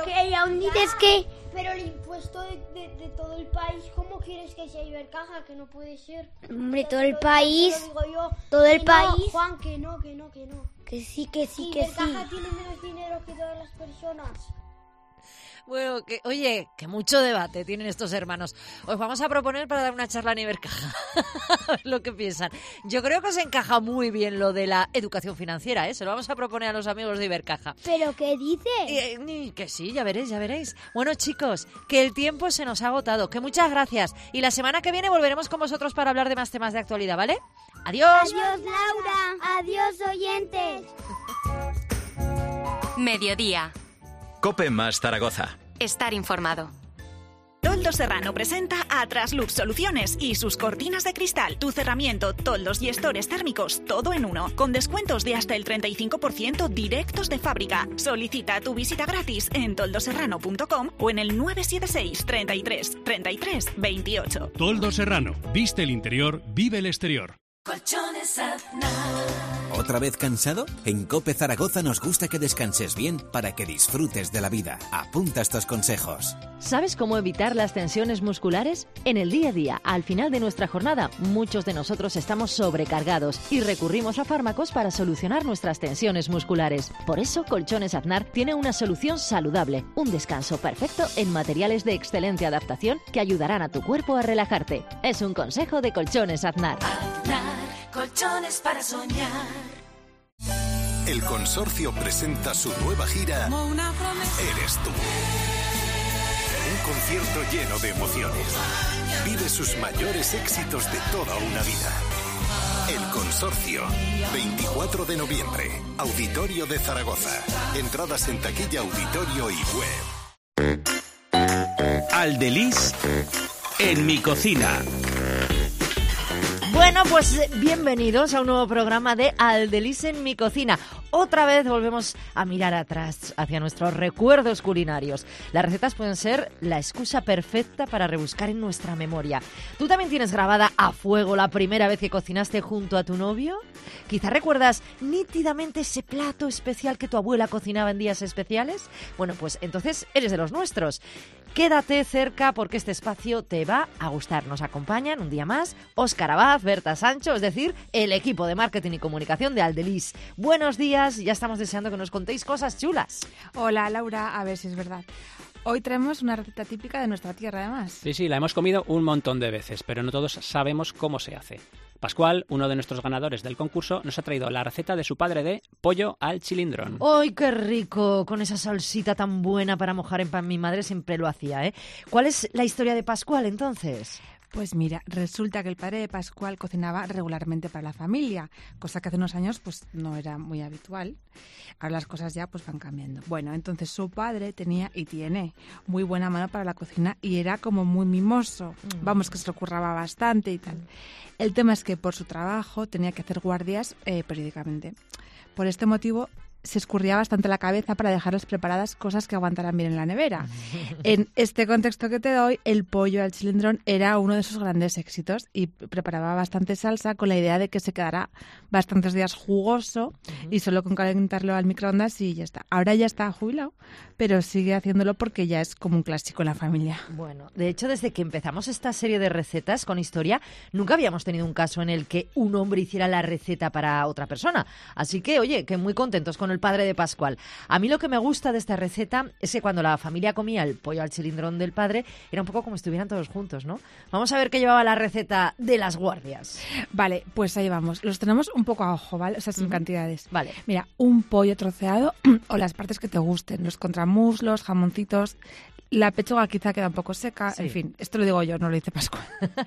pero el impuesto de todo el país, ¿cómo quieres que sea Ibercaja? Que no puede ser. Hombre, todo el país. Todo el país. Juan, que no. Que sí. Ibercaja tiene menos dinero que todas las personas. Bueno, que mucho debate tienen estos hermanos. Os vamos a proponer para dar una charla en Ibercaja. A ver lo que piensan. Yo creo que os encaja muy bien lo de la educación financiera, Se lo vamos a proponer a los amigos de Ibercaja. ¿Pero qué dices? Que sí, ya veréis. Bueno, chicos, que el tiempo se nos ha agotado. Que muchas gracias. Y la semana que viene volveremos con vosotros para hablar de más temas de actualidad, ¿vale? ¡Adiós! ¡Adiós, Laura! ¡Adiós, oyentes! Mediodía. COPE más Zaragoza. Estar informado. Toldos Serrano presenta a Traslux Soluciones y sus cortinas de cristal. Tu cerramiento, toldos y estores térmicos, todo en uno. Con descuentos de hasta el 35% directos de fábrica. Solicita tu visita gratis en toldoserrano.com o en el 976 33 33 28. Toldos Serrano. Viste el interior, vive el exterior. Colchones Aznar. ¿Otra vez cansado? En COPE Zaragoza nos gusta que descanses bien para que disfrutes de la vida. Apunta estos consejos. ¿Sabes cómo evitar las tensiones musculares? En el día a día, al final de nuestra jornada, muchos de nosotros estamos sobrecargados y recurrimos a fármacos para solucionar nuestras tensiones musculares. Por eso, Colchones Aznar tiene una solución saludable, un descanso perfecto en materiales de excelente adaptación que ayudarán a tu cuerpo a relajarte. Es un consejo de Colchones Aznar. Aznar, colchones para soñar. El Consorcio presenta su nueva gira Eres tú. Un concierto lleno de emociones. Vive sus mayores éxitos de toda una vida. El Consorcio, 24 de noviembre, Auditorio de Zaragoza. Entradas en taquilla, auditorio y web. Aldeliz en mi cocina. Bueno, pues bienvenidos a un nuevo programa de Aldeliz en mi cocina. Otra vez volvemos a mirar atrás, hacia nuestros recuerdos culinarios. Las recetas pueden ser la excusa perfecta para rebuscar en nuestra memoria. ¿Tú también tienes grabada a fuego la primera vez que cocinaste junto a tu novio? ¿Quizá recuerdas nítidamente ese plato especial que tu abuela cocinaba en días especiales? Bueno, pues entonces eres de los nuestros. Quédate cerca porque este espacio te va a gustar. Nos acompañan un día más Óscar Abad, Berta Sancho, es decir, el equipo de marketing y comunicación de Aldeliz. Buenos días, ya estamos deseando que nos contéis cosas chulas. Hola Laura, a ver si es verdad. Hoy traemos una receta típica de nuestra tierra además. Sí, la hemos comido un montón de veces, pero no todos sabemos cómo se hace. Pascual, uno de nuestros ganadores del concurso, nos ha traído la receta de su padre de pollo al chilindrón. ¡Ay, qué rico! Con esa salsita tan buena para mojar en pan. Mi madre siempre lo hacía, ¿eh? ¿Cuál es la historia de Pascual, entonces? Pues mira, resulta que el padre de Pascual cocinaba regularmente para la familia, cosa que hace unos años pues no era muy habitual. Ahora las cosas ya pues van cambiando. Bueno, entonces su padre tenía y tiene muy buena mano para la cocina y era como muy mimoso. Vamos, que se lo curraba bastante y tal. El tema es que por su trabajo tenía que hacer guardias periódicamente. Por este motivo se escurría bastante la cabeza para dejarles preparadas cosas que aguantaran bien en la nevera. En este contexto que te doy, el pollo al chilindrón era uno de sus grandes éxitos y preparaba bastante salsa con la idea de que se quedara bastantes días jugoso y solo con calentarlo al microondas y ya está. Ahora ya está jubilado, pero sigue haciéndolo porque ya es como un clásico en la familia. Bueno, de hecho, desde que empezamos esta serie de recetas con historia, nunca habíamos tenido un caso en el que un hombre hiciera la receta para otra persona. Así que, oye, que muy contentos con el padre de Pascual. A mí lo que me gusta de esta receta es que cuando la familia comía el pollo al chilindrón del padre, era un poco como si estuvieran todos juntos, ¿no? Vamos a ver qué llevaba la receta de las guardias. Vale, pues ahí vamos. Los tenemos un poco a ojo, ¿vale? O sea, sin cantidades. Vale. Mira, un pollo troceado o las partes que te gusten, los contramuslos, jamoncitos. La pechuga quizá queda un poco seca, sí. En fin, esto lo digo yo, no lo dice Pascual.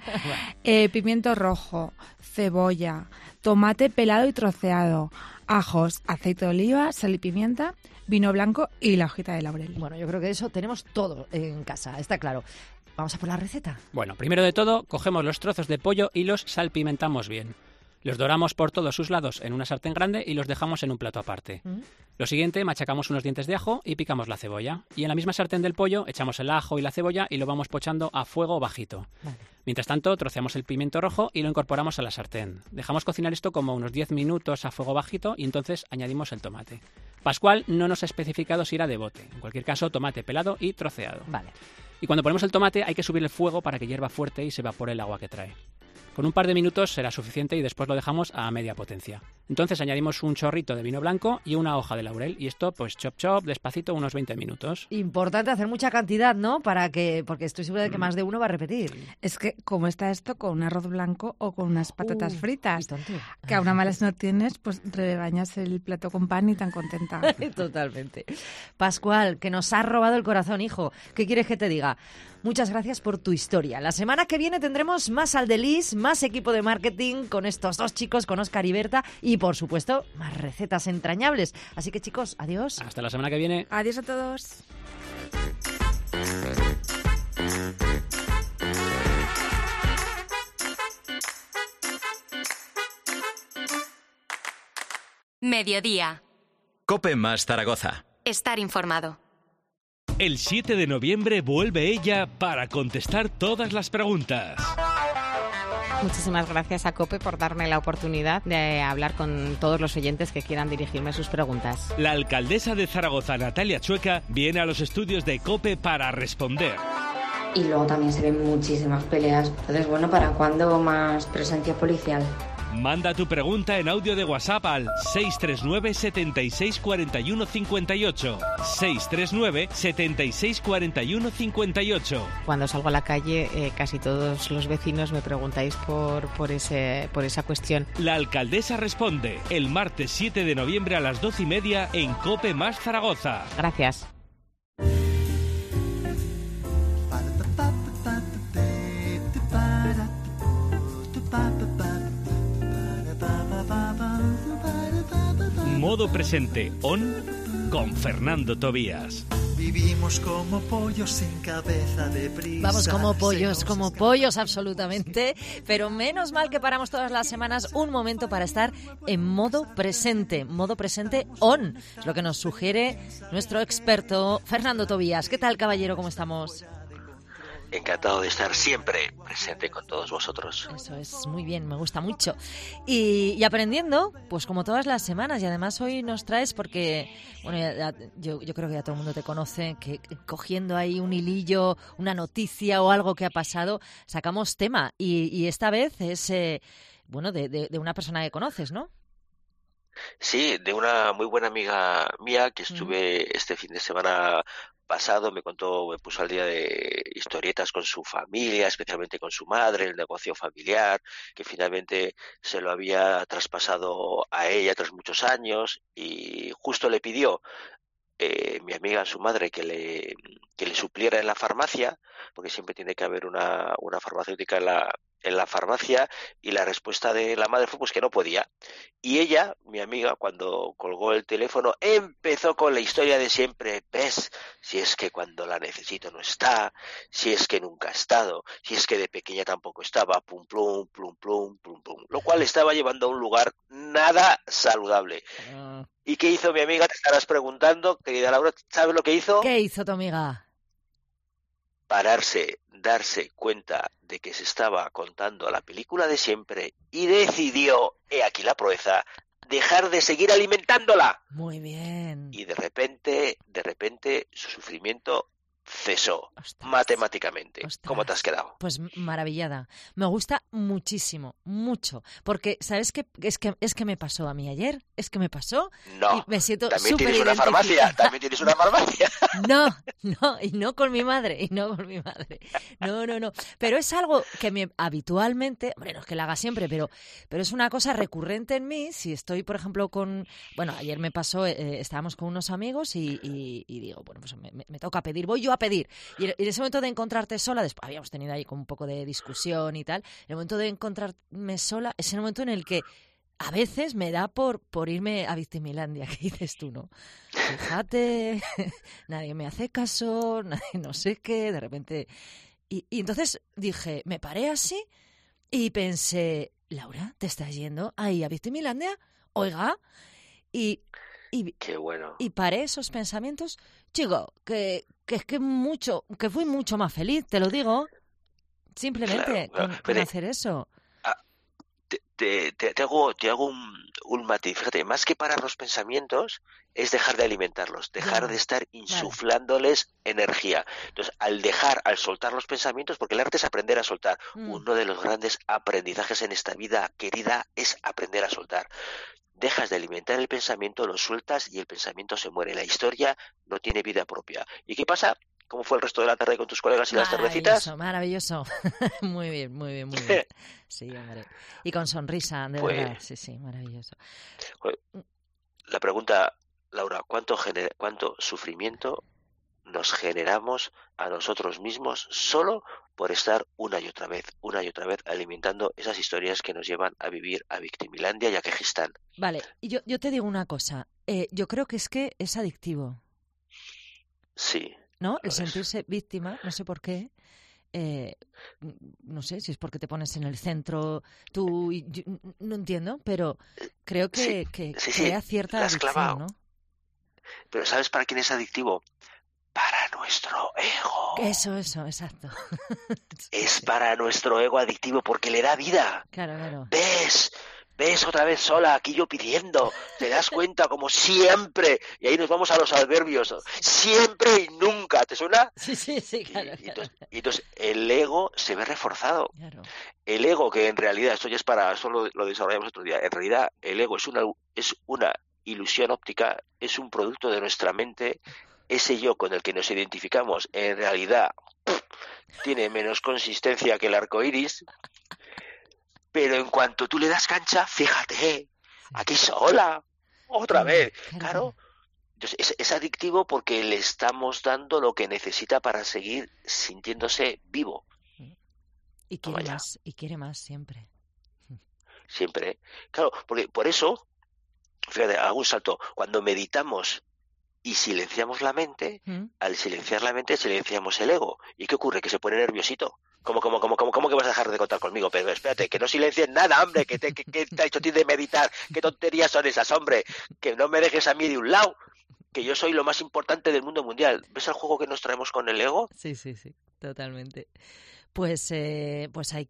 Pimiento rojo, cebolla, tomate pelado y troceado, ajos, aceite de oliva, sal y pimienta, vino blanco y la hojita de laurel. Bueno, yo creo que eso tenemos todo en casa, está claro. ¿Vamos a por la receta? Bueno, primero de todo, cogemos los trozos de pollo y los salpimentamos bien. Los doramos por todos sus lados en una sartén grande y los dejamos en un plato aparte. Lo siguiente, machacamos unos dientes de ajo y picamos la cebolla. Y en la misma sartén del pollo echamos el ajo y la cebolla y lo vamos pochando a fuego bajito. Vale. Mientras tanto, troceamos el pimiento rojo y lo incorporamos a la sartén. Dejamos cocinar esto como unos 10 minutos a fuego bajito y entonces añadimos el tomate. Pascual no nos ha especificado si era de bote. En cualquier caso, tomate pelado y troceado. Vale. Y cuando ponemos el tomate hay que subir el fuego para que hierva fuerte y se evapore el agua que trae. Con un par de minutos será suficiente y después lo dejamos a media potencia. Entonces añadimos un chorrito de vino blanco y una hoja de laurel. Y esto, pues chop chop, despacito, unos 20 minutos. Importante hacer mucha cantidad, ¿no? Porque estoy segura de que más de uno va a repetir. Es que, como está esto, con un arroz blanco o con unas patatas fritas, que a una mala si no tienes, pues rebañas el plato con pan y tan contenta. Totalmente. Pascual, que nos has robado el corazón, hijo. ¿Qué quieres que te diga? Muchas gracias por tu historia. La semana que viene tendremos más Aldeliz, más equipo de marketing con estos dos chicos, con Óscar y Berta, y por supuesto, más recetas entrañables. Así que chicos, adiós. Hasta la semana que viene. Adiós a todos. Mediodía. COPE más Zaragoza. Estar informado. El 7 de noviembre vuelve ella para contestar todas las preguntas. Muchísimas gracias a COPE por darme la oportunidad de hablar con todos los oyentes que quieran dirigirme sus preguntas. La alcaldesa de Zaragoza, Natalia Chueca, viene a los estudios de COPE para responder. Y luego también se ven muchísimas peleas. Entonces, bueno, ¿para cuándo más presencia policial? Manda tu pregunta en audio de WhatsApp al 639 76 41 58. 639 76 41 58. Cuando salgo a la calle, casi todos los vecinos me preguntáis por esa cuestión. La alcaldesa responde el martes 7 de noviembre a las 12:30 en COPE más Zaragoza. Gracias. Modo presente on con Fernando Tobías. Vivimos como pollos sin cabeza de prisa. Vamos como pollos absolutamente, pero menos mal que paramos todas las semanas un momento para estar en modo presente on, es lo que nos sugiere nuestro experto Fernando Tobías. ¿Qué tal, caballero? ¿Cómo estamos? Encantado de estar siempre presente con todos vosotros. Eso es, muy bien, me gusta mucho. Y aprendiendo, pues como todas las semanas, y además hoy nos traes porque, bueno, yo creo que ya todo el mundo te conoce, que cogiendo ahí un hilillo, una noticia o algo que ha pasado, sacamos tema. Y esta vez es, bueno, de una persona que conoces, ¿no? Sí, de una muy buena amiga mía que estuve este fin de semana pasado, me puso al día de historietas con su familia, especialmente con su madre, el negocio familiar, que finalmente se lo había traspasado a ella tras muchos años, y justo le pidió mi amiga a su madre que le supliera en la farmacia, porque siempre tiene que haber una farmacéutica en la farmacia, y la respuesta de la madre fue pues que no podía. Y ella, mi amiga, cuando colgó el teléfono, empezó con la historia de siempre. ¿Ves? Si es que cuando la necesito no está, si es que nunca ha estado, si es que de pequeña tampoco estaba, plum plum, plum plum, plum plum, lo cual estaba llevando a un lugar nada saludable. ¿Y qué hizo mi amiga? Te estarás preguntando, querida Laura, ¿sabes lo que hizo? ¿Qué hizo tu amiga? Pararse, darse cuenta de que se estaba contando la película de siempre y decidió, he aquí la proeza, dejar de seguir alimentándola. Muy bien. Y de repente su sufrimiento cesó. Ostras. Matemáticamente. Ostras. ¿Cómo te has quedado? Pues maravillada. Me gusta muchísimo, mucho. Porque, ¿sabes qué? Es que me pasó a mí ayer. Es que me pasó. No. Y me siento ¿También súper tienes una farmacia? ¿También tienes una farmacia? No. Y no con mi madre. No. Pero es algo que habitualmente, hombre, no es que la haga siempre, pero es una cosa recurrente en mí. Si estoy, por ejemplo, bueno, ayer me pasó, estábamos con unos amigos y digo, bueno, pues me toca pedir. Voy yo a pedir. Y en ese momento de encontrarte sola, después habíamos tenido ahí como un poco de discusión y tal, en el momento de encontrarme sola, es el momento en el que a veces me da por irme a Victimilandia, que dices tú, ¿no? Fíjate, nadie me hace caso, nadie no sé qué, de repente... Y entonces dije, me paré así y pensé, Laura, ¿te estás yendo ahí a Victimilandia? Oiga, Qué bueno. Y paré esos pensamientos, chico, que fui mucho más feliz, te lo digo, simplemente claro. Con hacer eso. Te hago un matiz. Fíjate, más que parar los pensamientos, es dejar de alimentarlos, dejar de estar insuflándoles energía. Entonces, al soltar los pensamientos, porque el arte es aprender a soltar. Uno de los grandes aprendizajes en esta vida, querida, es aprender a soltar. Dejas de alimentar el pensamiento, lo sueltas y el pensamiento se muere. La historia no tiene vida propia. ¿Y qué pasa? ¿Cómo fue el resto de la tarde con tus colegas y las cervecitas? Maravilloso. Muy bien. Sí, hombre. Y con sonrisa, de verdad. Sí, maravilloso. La pregunta, Laura, ¿cuánto sufrimiento nos generamos a nosotros mismos solo por estar una y otra vez alimentando esas historias que nos llevan a vivir a Victimilandia y a Kejistán? Vale, y yo te digo una cosa. Yo creo que es adictivo. Sí. ¿No? El sentirse víctima, no sé por qué. No sé si es porque te pones en el centro tú y yo, no entiendo, pero creo que crea cierta adicción, ¿no? Pero ¿sabes para quién es adictivo? Para nuestro ego. Eso, exacto. Es para nuestro ego adictivo porque le da vida. Claro. ¿Ves otra vez sola aquí yo pidiendo? ¿Te das cuenta? Como siempre. Y ahí nos vamos a los adverbios. Siempre y nunca. ¿Te suena? Sí, claro. Y entonces el ego se ve reforzado. Claro. El ego, que en realidad, esto ya es para, eso lo desarrollamos otro día, en realidad el ego es una ilusión óptica, es un producto de nuestra mente. Ese yo con el que nos identificamos, en realidad, tiene menos consistencia que el arco iris. Pero en cuanto tú le das cancha, fíjate, aquí sola, otra vez, claro. Entonces es adictivo porque le estamos dando lo que necesita para seguir sintiéndose vivo. Y quiere más siempre. Siempre, claro, porque por eso, fíjate, hago un salto, cuando meditamos y silenciamos la mente, al silenciar la mente silenciamos el ego. ¿Y qué ocurre? Que se pone nerviosito. ¿Cómo que vas a dejar de contar conmigo? Pero espérate, que no silencies nada, hombre, que te ha hecho a ti de meditar. ¿Qué tonterías son esas, hombre? Que no me dejes a mí de un lado, que yo soy lo más importante del mundo mundial. ¿Ves el juego que nos traemos con el ego? Sí, totalmente. Pues hay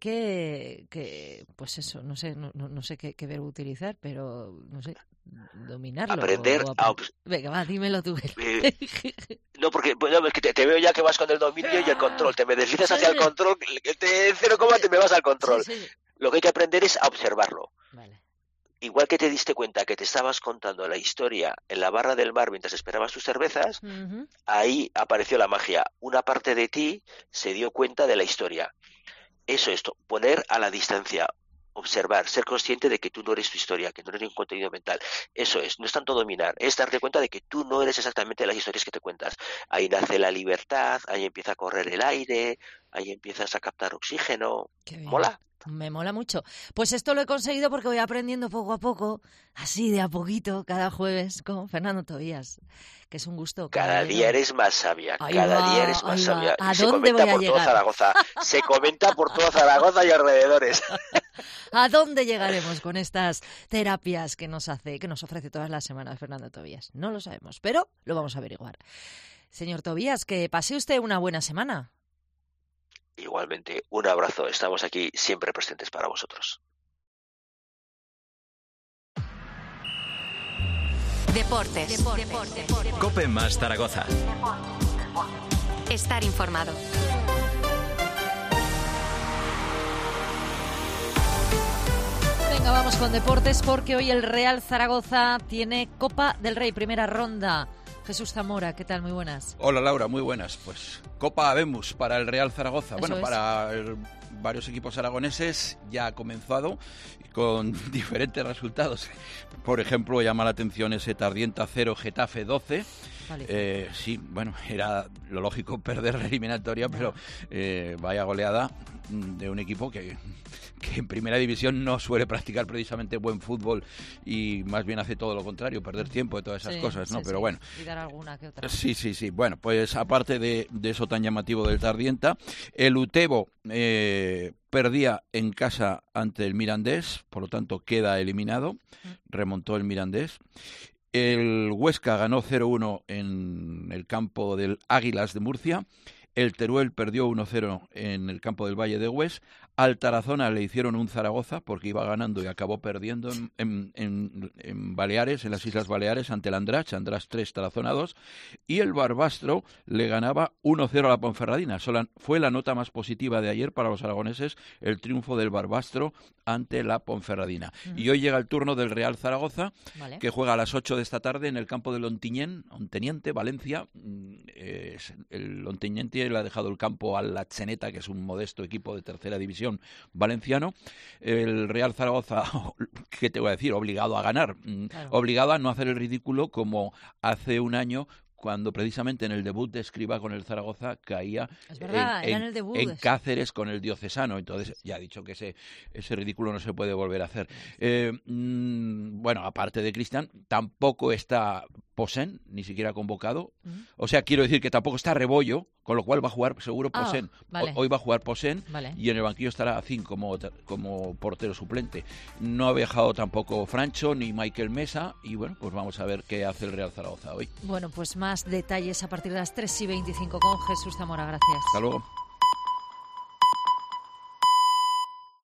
que pues eso, no sé qué verbo utilizar, pero no sé, dominarlo. Aprender Venga, va, dímelo tú. No, porque es que te veo ya que vas con el dominio y el control. Te me deslizas hacia el control, te 0, te me vas al control. Sí. Lo que hay que aprender es a observarlo. Vale. Igual que te diste cuenta que te estabas contando la historia en la barra del bar mientras esperabas tus cervezas, ahí apareció la magia. Una parte de ti se dio cuenta de la historia. Eso es poner a la distancia, observar, ser consciente de que tú no eres tu historia, que no eres un contenido mental. Eso es, no es tanto dominar, es darte cuenta de que tú no eres exactamente las historias que te cuentas. Ahí nace la libertad, ahí empieza a correr el aire, ahí empiezas a captar oxígeno. ¿Mola? Me mola mucho. Pues esto lo he conseguido porque voy aprendiendo poco a poco, así de a poquito, cada jueves con Fernando Tobías, que es un gusto. Cada día eres más sabia, sabia. ¿A se dónde comenta voy a por llegar? Toda Zaragoza. Se comenta por toda Zaragoza y alrededores. ¿A dónde llegaremos con estas terapias que nos ofrece todas las semanas Fernando Tobías? No lo sabemos, pero lo vamos a averiguar. Señor Tobías, que pase usted una buena semana. Igualmente, un abrazo. Estamos aquí siempre presentes para vosotros. Deportes. COPE más Zaragoza. Estar informado. Venga, vamos con deportes porque hoy el Real Zaragoza tiene Copa del Rey, primera ronda. Jesús Zamora, ¿qué tal? Muy buenas. Hola Laura, muy buenas. Pues Copa Habemus para el Real Zaragoza. Para varios equipos aragoneses ya ha comenzado con diferentes resultados. Por ejemplo, llama la atención ese Tardienta 0, Getafe 12. Vale. Sí, bueno, era lo lógico perder la eliminatoria, pero vaya goleada de un equipo que en primera división no suele practicar precisamente buen fútbol y más bien hace todo lo contrario, perder tiempo de todas esas cosas, ¿no? Pero bueno. Y dar alguna que otra. Sí. Bueno, pues aparte de eso tan llamativo del Tardienta, el Utebo perdía en casa ante el Mirandés, por lo tanto queda eliminado, remontó el Mirandés. El Huesca ganó 0-1 en el campo del Águilas de Murcia. El Teruel perdió 1-0 en el campo del Valle de Hues. Al Tarazona le hicieron un Zaragoza porque iba ganando y acabó perdiendo en Baleares, en las Islas Baleares, ante el Andratx 3, Tarazona 2. Y el Barbastro le ganaba 1-0 a la Ponferradina. Fue la nota más positiva de ayer para los aragoneses, el triunfo del Barbastro ante la Ponferradina. Y hoy llega el turno del Real Zaragoza, que juega a las 8 de esta tarde en el campo del Onteniente, Valencia. El Onteniente le ha dejado el campo al La Cheneta, que es un modesto equipo de tercera división valenciano. El Real Zaragoza, ¿qué te voy a decir? Obligado a ganar, obligado a no hacer el ridículo como hace un año, cuando precisamente en el debut de Escribá con el Zaragoza caía en Cáceres con el Diocesano. Entonces ya ha dicho que ese ridículo no se puede volver a hacer. Bueno, aparte de Cristian, tampoco está Posen, ni siquiera convocado. O sea, quiero decir que tampoco está Rebollo, Con lo cual va a jugar seguro Posen. Vale. Hoy va a jugar Posen, vale. Y en el banquillo estará Acín como portero suplente. No ha viajado tampoco Francho ni Michael Mesa, y bueno, pues vamos a ver qué hace el Real Zaragoza hoy. Bueno, pues más detalles a partir de las 3:25 con Jesús Zamora. Gracias. Hasta luego.